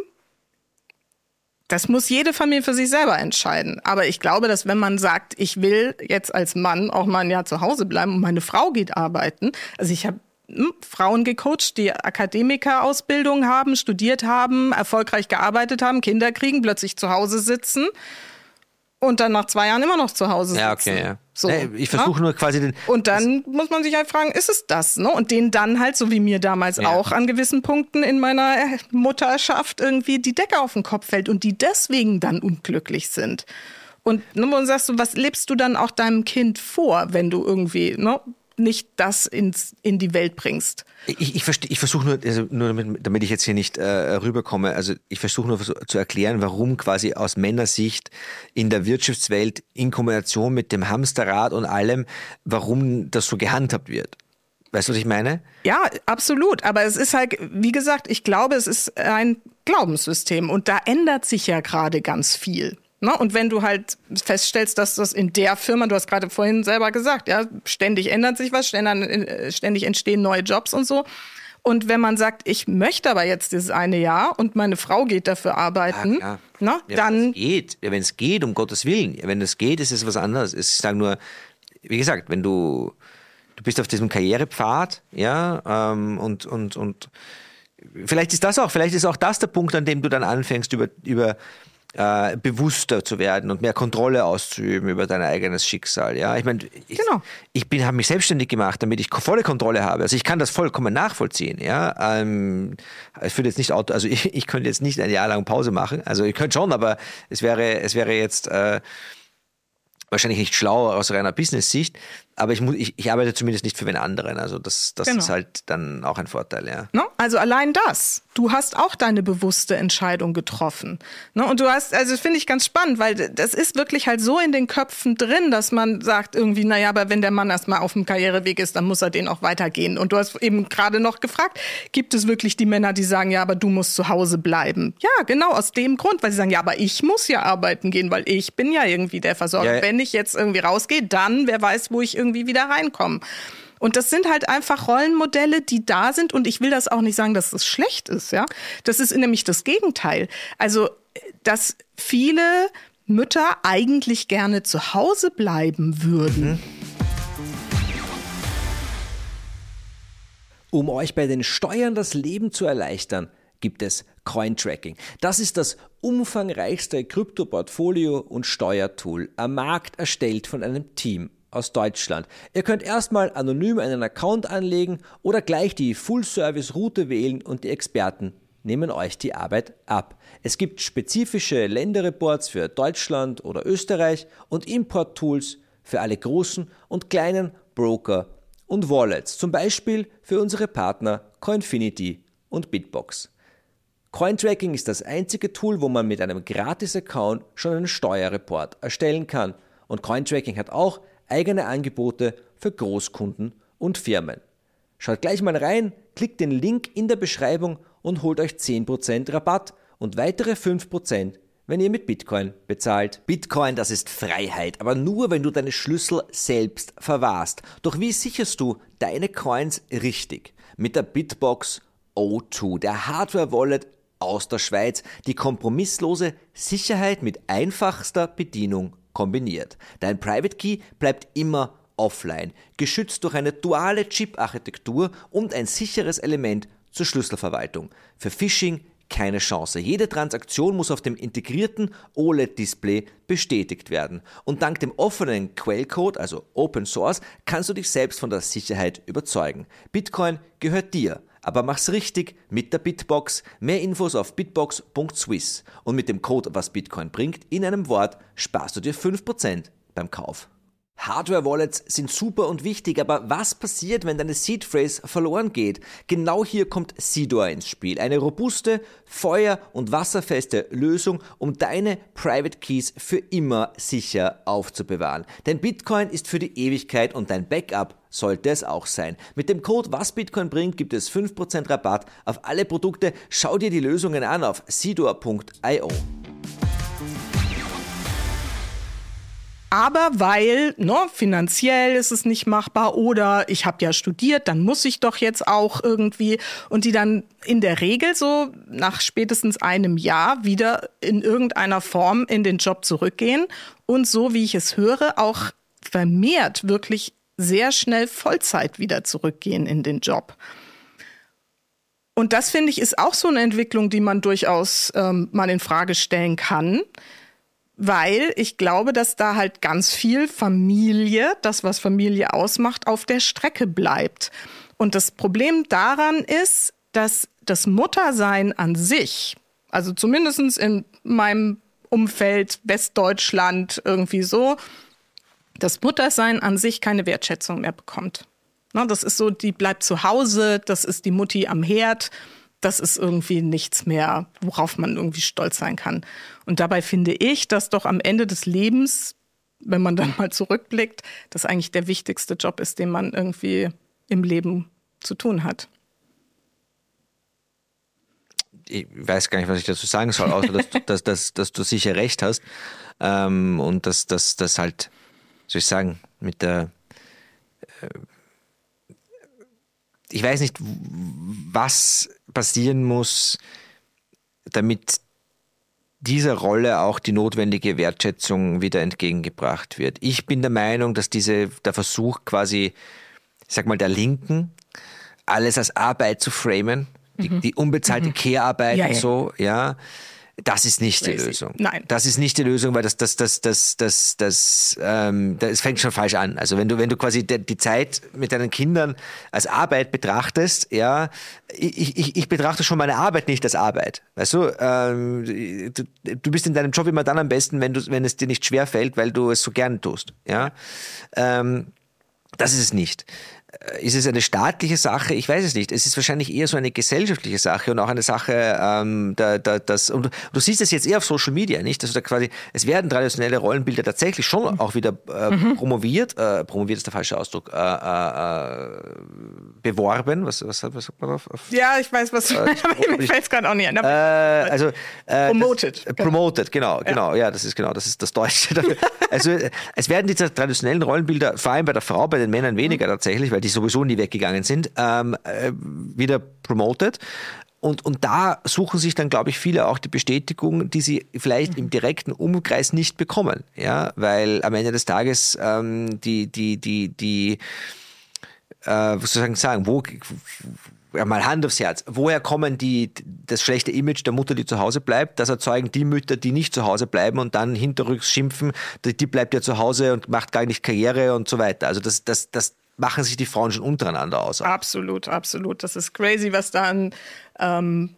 das muss jede Familie für sich selber entscheiden. Aber ich glaube, dass wenn man sagt, ich will jetzt als Mann auch mal ein Jahr zu Hause bleiben und meine Frau geht arbeiten. Also ich habe hm, Frauen gecoacht, die Akademikerausbildung haben, studiert haben, erfolgreich gearbeitet haben, Kinder kriegen, plötzlich zu Hause sitzen und dann nach zwei Jahren immer noch zu Hause sitzen. Ja, okay, ja. So, nee, ich versuche ja? nur quasi den... Und dann muss man sich halt fragen, ist es das? Ne? Und denen dann halt, so wie mir damals ja. auch an gewissen Punkten in meiner Mutterschaft irgendwie die Decke auf den Kopf fällt und die deswegen dann unglücklich sind. Und ne, und sagst du, was lebst du dann auch deinem Kind vor, wenn du irgendwie ne, nicht das ins, in die Welt bringst? Ich, ich, ich versuche nur, also nur damit, damit ich jetzt hier nicht äh, rüberkomme, also ich versuche nur zu erklären, warum quasi aus Männersicht in der Wirtschaftswelt in Kombination mit dem Hamsterrad und allem, warum das so gehandhabt wird. Weißt du, was ich meine? Ja, absolut. Aber es ist halt, wie gesagt, ich glaube, es ist ein Glaubenssystem und da ändert sich ja gerade ganz viel. Ne? Und wenn du halt feststellst, dass das in der Firma, du hast gerade vorhin selber gesagt, ja, ständig ändert sich was, ständig, ständig entstehen neue Jobs und so. Und wenn man sagt, ich möchte aber jetzt dieses eine Jahr und meine Frau geht dafür arbeiten, ja, ne, ja, dann... Wenn es geht, ja, wenn es geht, um Gottes Willen, wenn es geht, ist es was anderes. Ich sage nur, wie gesagt, wenn du, du bist auf diesem Karrierepfad, ja, ähm, und, und, und vielleicht ist das auch, vielleicht ist auch das der Punkt, an dem du dann anfängst, über, über Äh, bewusster zu werden und mehr Kontrolle auszuüben über dein eigenes Schicksal. Ja, ich meine, ich, genau. ich bin, habe mich selbstständig gemacht, damit ich volle Kontrolle habe. Also ich kann das vollkommen nachvollziehen. Ja, ähm, ich würde jetzt nicht Auto, also ich, ich könnte jetzt nicht ein Jahr lang Pause machen. Also ich könnte schon, aber es wäre, es wäre jetzt äh, wahrscheinlich nicht schlau aus reiner Business-Sicht. Aber ich, muss, ich, ich arbeite zumindest nicht für wen anderen. Also das, das genau. ist halt dann auch ein Vorteil, ja. No? Also allein das. Du hast auch deine bewusste Entscheidung getroffen. No? Und du hast, also das finde ich ganz spannend, weil das ist wirklich halt so in den Köpfen drin, dass man sagt irgendwie, naja, aber wenn der Mann erstmal auf dem Karriereweg ist, dann muss er den auch weitergehen. Und du hast eben gerade noch gefragt, gibt es wirklich die Männer, die sagen, ja, aber du musst zu Hause bleiben? Ja, genau, aus dem Grund, weil sie sagen, ja, aber ich muss ja arbeiten gehen, weil ich bin ja irgendwie der Versorger. Ja. Wenn ich jetzt irgendwie rausgehe, dann, wer weiß, wo ich irgendwie wieder reinkomme. Und das sind halt einfach Rollenmodelle, die da sind. Und ich will das auch nicht sagen, dass das schlecht ist. Ja, das ist nämlich das Gegenteil. Also, dass viele Mütter eigentlich gerne zu Hause bleiben würden. Mhm. Um euch bei den Steuern das Leben zu erleichtern, gibt es Cointracking. Das ist das umfangreichste Krypto-Portfolio- und Steuertool am Markt, erstellt von einem Team aus Deutschland. Ihr könnt erstmal anonym einen Account anlegen oder gleich die Full-Service-Route wählen und die Experten nehmen euch die Arbeit ab. Es gibt spezifische Länderreports für Deutschland oder Österreich und Import-Tools für alle großen und kleinen Broker und Wallets, zum Beispiel für unsere Partner Coinfinity und Bitbox. Cointracking ist das einzige Tool, wo man mit einem Gratis-Account schon einen Steuerreport erstellen kann. Und Cointracking hat auch eigene Angebote für Großkunden und Firmen. Schaut gleich mal rein, klickt den Link in der Beschreibung und holt euch zehn Prozent Rabatt und weitere fünf Prozent, wenn ihr mit Bitcoin bezahlt. Bitcoin, das ist Freiheit, aber nur, wenn du deine Schlüssel selbst verwahrst. Doch wie sicherst du deine Coins richtig? Mit der Bitbox O zwei, der Hardware-Wallet aus der Schweiz, die kompromisslose Sicherheit mit einfachster Bedienung kombiniert. Dein Private Key bleibt immer offline, geschützt durch eine duale Chip-Architektur und ein sicheres Element zur Schlüsselverwaltung. Für Phishing keine Chance. Jede Transaktion muss auf dem integrierten O L E D-Display bestätigt werden. Und dank dem offenen Quellcode, also Open Source, kannst du dich selbst von der Sicherheit überzeugen. Bitcoin gehört dir, aber mach's richtig mit der Bitbox. Mehr Infos auf bitbox punkt swiss. Und mit dem Code Was Bitcoin bringt, in einem Wort, sparst du dir fünf Prozent beim Kauf. Hardware-Wallets sind super und wichtig, aber was passiert, wenn deine Seed-Phrase verloren geht? Genau hier kommt Seedor ins Spiel. Eine robuste, feuer- und wasserfeste Lösung, um deine Private Keys für immer sicher aufzubewahren. Denn Bitcoin ist für die Ewigkeit und dein Backup sollte es auch sein. Mit dem Code Was Bitcoin bringt gibt es fünf Prozent Rabatt auf alle Produkte. Schau dir die Lösungen an auf seedor punkt io. Aber weil, ne, finanziell ist es nicht machbar oder ich habe ja studiert, dann muss ich doch jetzt auch irgendwie. Und die dann in der Regel so nach spätestens einem Jahr wieder in irgendeiner Form in den Job zurückgehen und so, wie ich es höre, auch vermehrt wirklich sehr schnell Vollzeit wieder zurückgehen in den Job. Und das, finde ich, ist auch so eine Entwicklung, die man durchaus ähm, mal in Frage stellen kann. Weil ich glaube, dass da halt ganz viel Familie, das, was Familie ausmacht, auf der Strecke bleibt. Und das Problem daran ist, dass das Muttersein an sich, also zumindest in meinem Umfeld Westdeutschland irgendwie so, das Muttersein an sich keine Wertschätzung mehr bekommt. Das ist so, die bleibt zu Hause, das ist die Mutti am Herd. Das ist irgendwie nichts mehr, worauf man irgendwie stolz sein kann. Und dabei finde ich, dass doch am Ende des Lebens, wenn man dann mal zurückblickt, das eigentlich der wichtigste Job ist, den man irgendwie im Leben zu tun hat. Ich weiß gar nicht, was ich dazu sagen soll, außer dass, dass, dass, dass du sicher recht hast. Ähm, und dass das halt, soll ich sagen, mit der... Äh, ich weiß nicht, was passieren muss, damit dieser Rolle auch die notwendige Wertschätzung wieder entgegengebracht wird. Ich bin der Meinung, dass diese, der Versuch quasi, ich sag mal, der Linken, alles als Arbeit zu framen, die, mhm. die unbezahlte mhm. Care-Arbeit ja, und so, ja, das ist nicht Crazy. Die Lösung. Nein. Das ist nicht die Lösung, weil das, das, das, das, das, das, ähm, das fängt schon falsch an. Also wenn du, wenn du quasi die, die Zeit mit deinen Kindern als Arbeit betrachtest, ja, ich, ich, ich betrachte schon meine Arbeit nicht als Arbeit. Weißt du, ähm, du, du bist in deinem Job immer dann am besten, wenn du, wenn es dir nicht schwer fällt, weil du es so gern tust, ja. Ähm, das ist es nicht. Ist es eine staatliche Sache? Ich weiß es nicht. Es ist wahrscheinlich eher so eine gesellschaftliche Sache und auch eine Sache, ähm, da, da, das, und du siehst es jetzt eher auf Social Media, nicht? Also da quasi, es werden traditionelle Rollenbilder tatsächlich schon mhm. auch wieder äh, mhm. promoviert, äh, promoviert ist der falsche Ausdruck, äh, äh, beworben, was, was, was sagt man auf? auf ja, ich weiß, was du meinst, aber mir fällt es gerade auch nicht an. Äh, also, äh, promoted. Das, promoted, genau, genau, ja. ja, das ist genau, das ist das Deutsche dafür. Also es werden diese traditionellen Rollenbilder, vor allem bei der Frau, bei den Männern weniger mhm. tatsächlich, weil die sowieso nie weggegangen sind, ähm, äh, wieder promoted. Und, und da suchen sich dann, glaube ich, viele auch die Bestätigung, die sie vielleicht mhm. im direkten Umkreis nicht bekommen. Ja, weil am Ende des Tages ähm, die, die, die, die, äh, was soll ich sagen, wo, ja, mal Hand aufs Herz, woher kommen die, das schlechte Image der Mutter, die zu Hause bleibt? Das erzeugen die Mütter, die nicht zu Hause bleiben und dann hinterrücks schimpfen, die, die bleibt ja zu Hause und macht gar nicht Karriere und so weiter. Also das, das, das machen sich die Frauen schon untereinander aus. Absolut, absolut. Das ist crazy, was da an, ähm,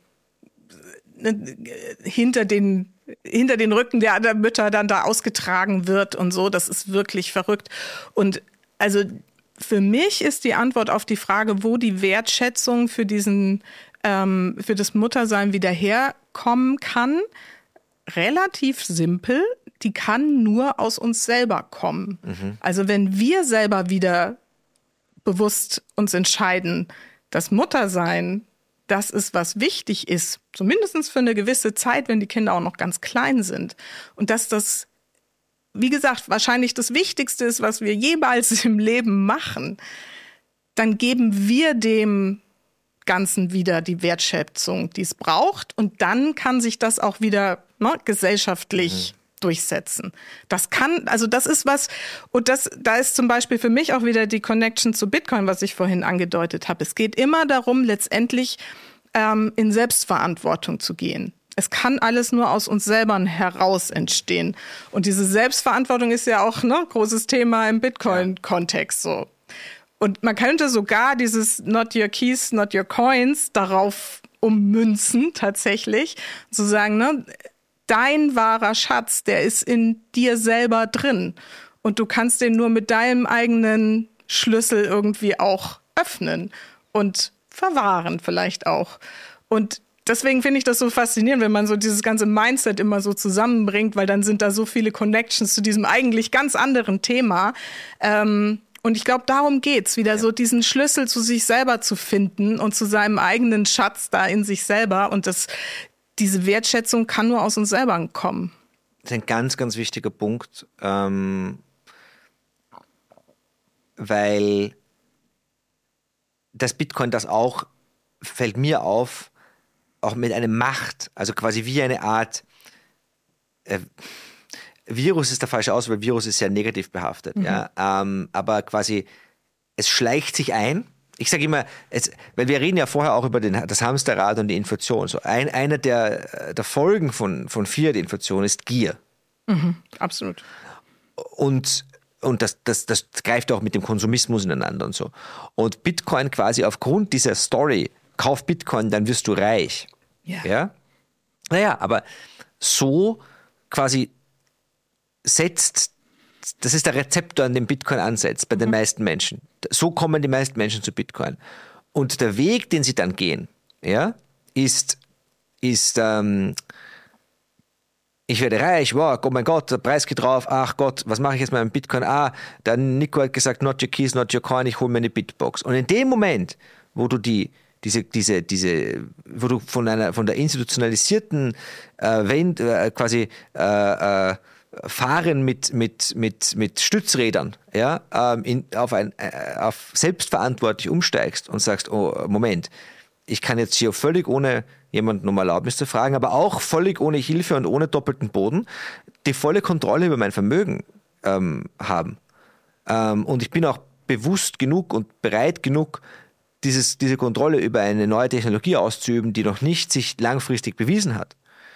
hinter den, hinter den Rücken der, der Mütter dann da ausgetragen wird und so. Das ist wirklich verrückt. Und also für mich ist die Antwort auf die Frage, wo die Wertschätzung für diesen ähm, für das Muttersein wieder herkommen kann, relativ simpel, die kann nur aus uns selber kommen. Mhm. Also wenn wir selber wieder bewusst uns entscheiden, das Muttersein, das ist, was wichtig ist, zumindest für eine gewisse Zeit, wenn die Kinder auch noch ganz klein sind. Und dass das, wie gesagt, wahrscheinlich das Wichtigste ist, was wir jemals im Leben machen, dann geben wir dem Ganzen wieder die Wertschätzung, die es braucht. Und dann kann sich das auch wieder ne, gesellschaftlich mhm. durchsetzen. Das kann, also das ist was, und das, da ist zum Beispiel für mich auch wieder die Connection zu Bitcoin, was ich vorhin angedeutet habe. Es geht immer darum, letztendlich ähm, in Selbstverantwortung zu gehen. Es kann alles nur aus uns selber heraus entstehen. Und diese Selbstverantwortung ist ja auch ein ne, großes Thema im Bitcoin-Kontext so. Und man könnte sogar dieses Not Your Keys, Not Your Coins darauf ummünzen tatsächlich, zu sagen, ne, dein wahrer Schatz, der ist in dir selber drin. Und du kannst den nur mit deinem eigenen Schlüssel irgendwie auch öffnen und verwahren vielleicht auch. Und deswegen finde ich das so faszinierend, wenn man so dieses ganze Mindset immer so zusammenbringt, weil dann sind da so viele Connections zu diesem eigentlich ganz anderen Thema. Ähm, Und ich glaube, darum geht's, wieder ja. so diesen Schlüssel zu sich selber zu finden und zu seinem eigenen Schatz da in sich selber. Und das, diese Wertschätzung kann nur aus uns selber kommen. Das ist ein ganz, ganz wichtiger Punkt, ähm, weil das Bitcoin das auch, fällt mir auf, auch mit einer Macht, also quasi wie eine Art äh, Virus ist der falsche Ausdruck, weil Virus ist sehr negativ behaftet. Mhm. Ja? Ähm, aber quasi, es schleicht sich ein. Ich sage immer, es, weil wir reden ja vorher auch über den, das Hamsterrad und die Inflation. So ein, einer der, der Folgen von, von Fiat-Inflation ist Gier. Mhm, absolut. Und, und das, das, das greift auch mit dem Konsumismus ineinander und so. Und Bitcoin quasi aufgrund dieser Story, kauf Bitcoin, dann wirst du reich. Ja. Ja? Naja, aber so quasi setzt, das ist der Rezeptor, an dem Bitcoin ansetzt bei den mhm. meisten Menschen. So kommen die meisten Menschen zu Bitcoin. Und der Weg, den sie dann gehen, ja, ist, ist ähm, ich werde reich, wow, oh mein Gott, der Preis geht drauf, ach Gott, was mache ich jetzt mit meinem Bitcoin? Ah, der Nico hat gesagt, not your keys, not your coin, ich hole mir eine Bitbox. Und in dem Moment, wo du die Diese, diese, diese, wo du von einer, von der institutionalisierten äh, Wend, äh, quasi äh, äh, Fahren mit, mit, mit, mit Stützrädern, ja, ähm, in, auf, ein, äh, auf selbstverantwortlich umsteigst und sagst, oh, Moment, ich kann jetzt hier völlig ohne jemanden um Erlaubnis zu fragen, aber auch völlig ohne Hilfe und ohne doppelten Boden die volle Kontrolle über mein Vermögen ähm, haben. Ähm, und ich bin auch bewusst genug und bereit genug, Dieses, diese Kontrolle über eine neue Technologie auszuüben, die noch nicht sich langfristig bewiesen hat.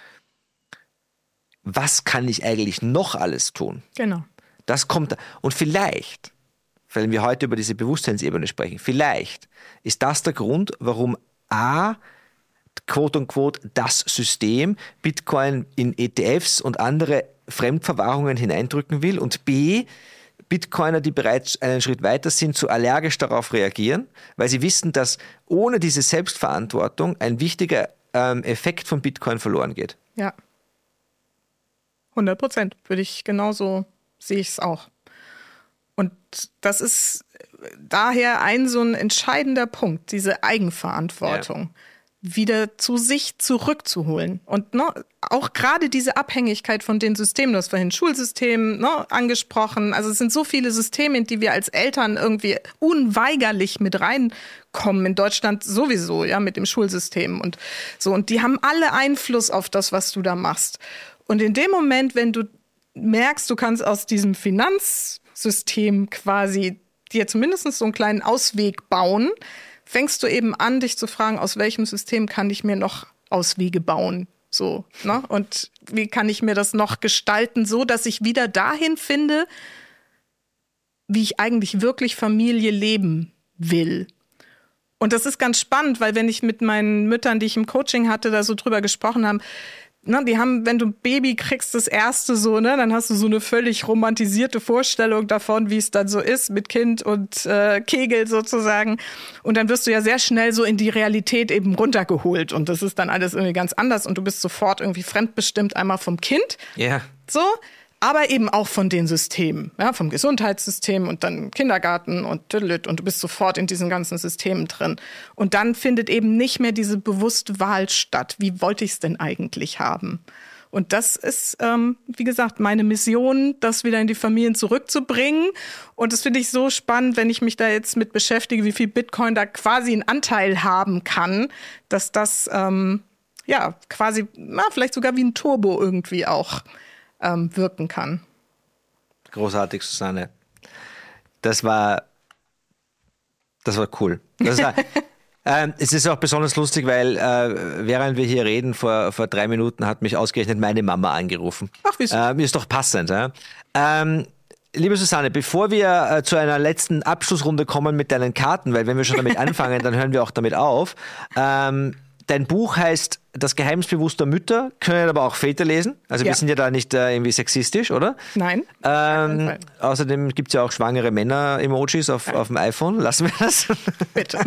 Was kann ich eigentlich noch alles tun? Genau. Das kommt, und vielleicht, wenn wir heute über diese Bewusstseinsebene sprechen, vielleicht ist das der Grund, warum A, quote unquote, das System Bitcoin in E T Fs und andere Fremdverwahrungen hineindrücken will und B, Bitcoiner, die bereits einen Schritt weiter sind, so allergisch darauf reagieren, weil sie wissen, dass ohne diese Selbstverantwortung ein wichtiger ähm, Effekt von Bitcoin verloren geht. Ja. hundert Prozent würde ich genauso, sehe ich es auch. Und das ist daher ein so ein entscheidender Punkt, diese Eigenverantwortung. Ja. Wieder zu sich zurückzuholen. Und ne, auch gerade diese Abhängigkeit von den Systemen, du hast vorhin Schulsystem ne, angesprochen, also es sind so viele Systeme, in die wir als Eltern irgendwie unweigerlich mit reinkommen, in Deutschland sowieso, ja, mit dem Schulsystem und so. Und die haben alle Einfluss auf das, was du da machst. Und in dem Moment, wenn du merkst, du kannst aus diesem Finanzsystem quasi dir zumindest so einen kleinen Ausweg bauen, fängst du eben an, dich zu fragen, aus welchem System kann ich mir noch Auswege bauen? So, ne? Und wie kann ich mir das noch gestalten, so dass ich wieder dahin finde, wie ich eigentlich wirklich Familie leben will. Und das ist ganz spannend, weil wenn ich mit meinen Müttern, die ich im Coaching hatte, da so drüber gesprochen habe, ne, die haben, wenn du ein Baby kriegst, das erste so, ne, dann hast du so eine völlig romantisierte Vorstellung davon, wie es dann so ist mit Kind und äh, Kegel sozusagen. Und dann wirst du ja sehr schnell so in die Realität eben runtergeholt. Und das ist dann alles irgendwie ganz anders. Und du bist sofort irgendwie fremdbestimmt, einmal vom Kind. Ja. Yeah. So. Aber eben auch von den Systemen, ja, vom Gesundheitssystem und dann Kindergarten und tüdelüt, und du bist sofort in diesen ganzen Systemen drin. Und dann findet eben nicht mehr diese bewusste Wahl statt. Wie wollte ich es denn eigentlich haben? Und das ist, ähm, wie gesagt, meine Mission, das wieder in die Familien zurückzubringen. Und das finde ich so spannend, wenn ich mich da jetzt mit beschäftige, wie viel Bitcoin da quasi einen Anteil haben kann, dass das ähm, ja quasi, na, vielleicht sogar wie ein Turbo irgendwie auch Ähm, wirken kann. Großartig, Susanne. Das war, das war cool. Das war, ähm, es ist auch besonders lustig, weil äh, während wir hier reden, vor, vor drei Minuten hat mich ausgerechnet meine Mama angerufen. Ach, wieso? Ähm, ist doch passend. Ja? Ähm, liebe Susanne, bevor wir äh, zu einer letzten Abschlussrunde kommen mit deinen Karten, weil wenn wir schon damit anfangen, dann hören wir auch damit auf. Ähm, Dein Buch heißt Das Geheimnis bewusster Mütter, können aber auch Väter lesen. Also ja. wir sind ja da nicht äh, irgendwie sexistisch, oder? Nein. Ähm, außerdem gibt es ja auch schwangere Männer-Emojis auf, auf dem iPhone. Lassen wir das. Bitte.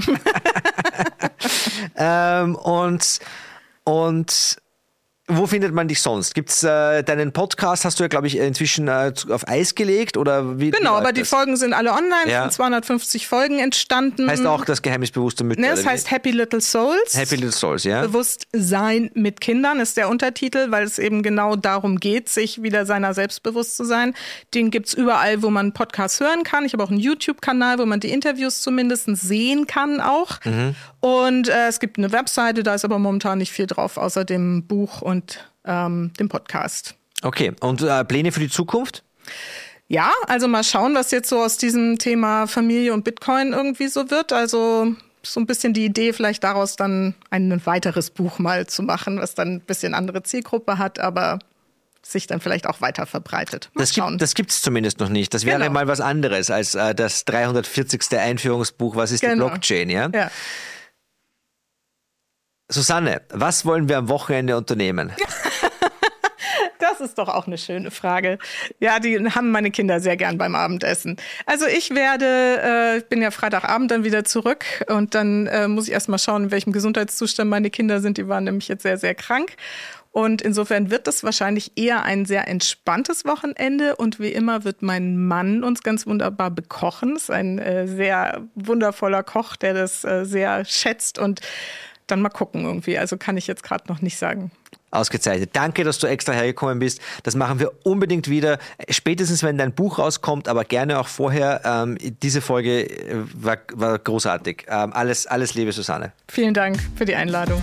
ähm, und, und wo findet man dich sonst? Gibt's äh, deinen Podcast, hast du ja, glaube ich, inzwischen äh, auf Eis gelegt? Oder wie, genau, wie aber die das? Folgen sind alle online, es Ja. sind zweihundertfünfzig Folgen entstanden. Heißt auch Das Geheimnis bewusster Mütter? Ne, es oder wie? heißt Happy Little Souls. Happy Little Souls, ja. Bewusstsein mit Kindern ist der Untertitel, weil es eben genau darum geht, sich wieder seiner selbst bewusst zu sein. Den gibt's überall, wo man Podcasts hören kann. Ich habe auch einen YouTube-Kanal, wo man die Interviews zumindest sehen kann auch. Mhm. Und äh, es gibt eine Webseite, da ist aber momentan nicht viel drauf, außer dem Buch und ähm, dem Podcast. Okay, und äh, Pläne für die Zukunft? Ja, also mal schauen, was jetzt so aus diesem Thema Familie und Bitcoin irgendwie so wird. Also so ein bisschen die Idee, vielleicht daraus dann ein weiteres Buch mal zu machen, was dann ein bisschen andere Zielgruppe hat, aber sich dann vielleicht auch weiter verbreitet. Mal das schauen. gibt, das gibt's zumindest noch nicht. Das wäre Genau. mal was anderes als äh, das dreihundertvierzigste Einführungsbuch, was ist Genau. die Blockchain, ja? Ja. Susanne, was wollen wir am Wochenende unternehmen? Das ist doch auch eine schöne Frage. Ja, die haben meine Kinder sehr gern beim Abendessen. Also ich werde, äh, ich bin ja Freitagabend dann wieder zurück und dann äh, muss ich erst mal schauen, in welchem Gesundheitszustand meine Kinder sind. Die waren nämlich jetzt sehr, sehr krank. Und insofern wird das wahrscheinlich eher ein sehr entspanntes Wochenende. Und wie immer wird mein Mann uns ganz wunderbar bekochen. Das ist ein äh, sehr wundervoller Koch, der das äh, sehr schätzt. Und dann mal gucken irgendwie. Also kann ich jetzt gerade noch nicht sagen. Ausgezeichnet. Danke, dass du extra hergekommen bist. Das machen wir unbedingt wieder. Spätestens, wenn dein Buch rauskommt, aber gerne auch vorher. Ähm, diese Folge war, war großartig. Ähm, alles, alles Liebe, Susanne. Vielen Dank für die Einladung.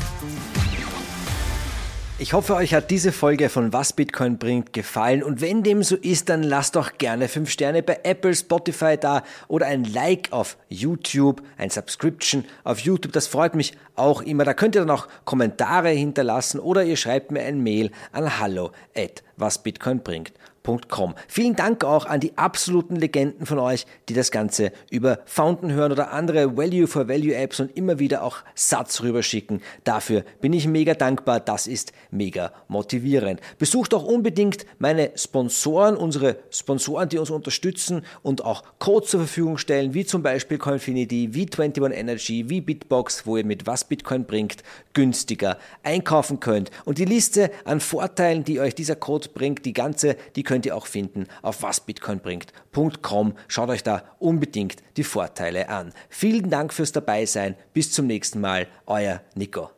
Ich hoffe, euch hat diese Folge von Was Bitcoin bringt gefallen, und wenn dem so ist, dann lasst doch gerne fünf Sterne bei Apple, Spotify da oder ein Like auf YouTube, ein Subscription auf YouTube, das freut mich auch immer. Da könnt ihr dann auch Kommentare hinterlassen oder ihr schreibt mir ein Mail an hallo at wasbitcoinbringt punkt com. Vielen Dank auch an die absoluten Legenden von euch, die das Ganze über Fountain hören oder andere Value for Value Apps und immer wieder auch Satz rüberschicken. Dafür bin ich mega dankbar. Das ist mega motivierend. Besucht auch unbedingt meine Sponsoren, unsere Sponsoren, die uns unterstützen und auch Codes zur Verfügung stellen, wie zum Beispiel Coinfinity, wie einundzwanzig Energy, wie Bitbox, wo ihr mit Was Bitcoin bringt günstiger einkaufen könnt. Und die Liste an Vorteilen, die euch dieser Code bringt, die ganze, die könnt ihr auch finden auf wasbitcoinbringt punkt com. Schaut euch da unbedingt die Vorteile an. Vielen Dank fürs Dabeisein. Bis zum nächsten Mal. Euer Nico.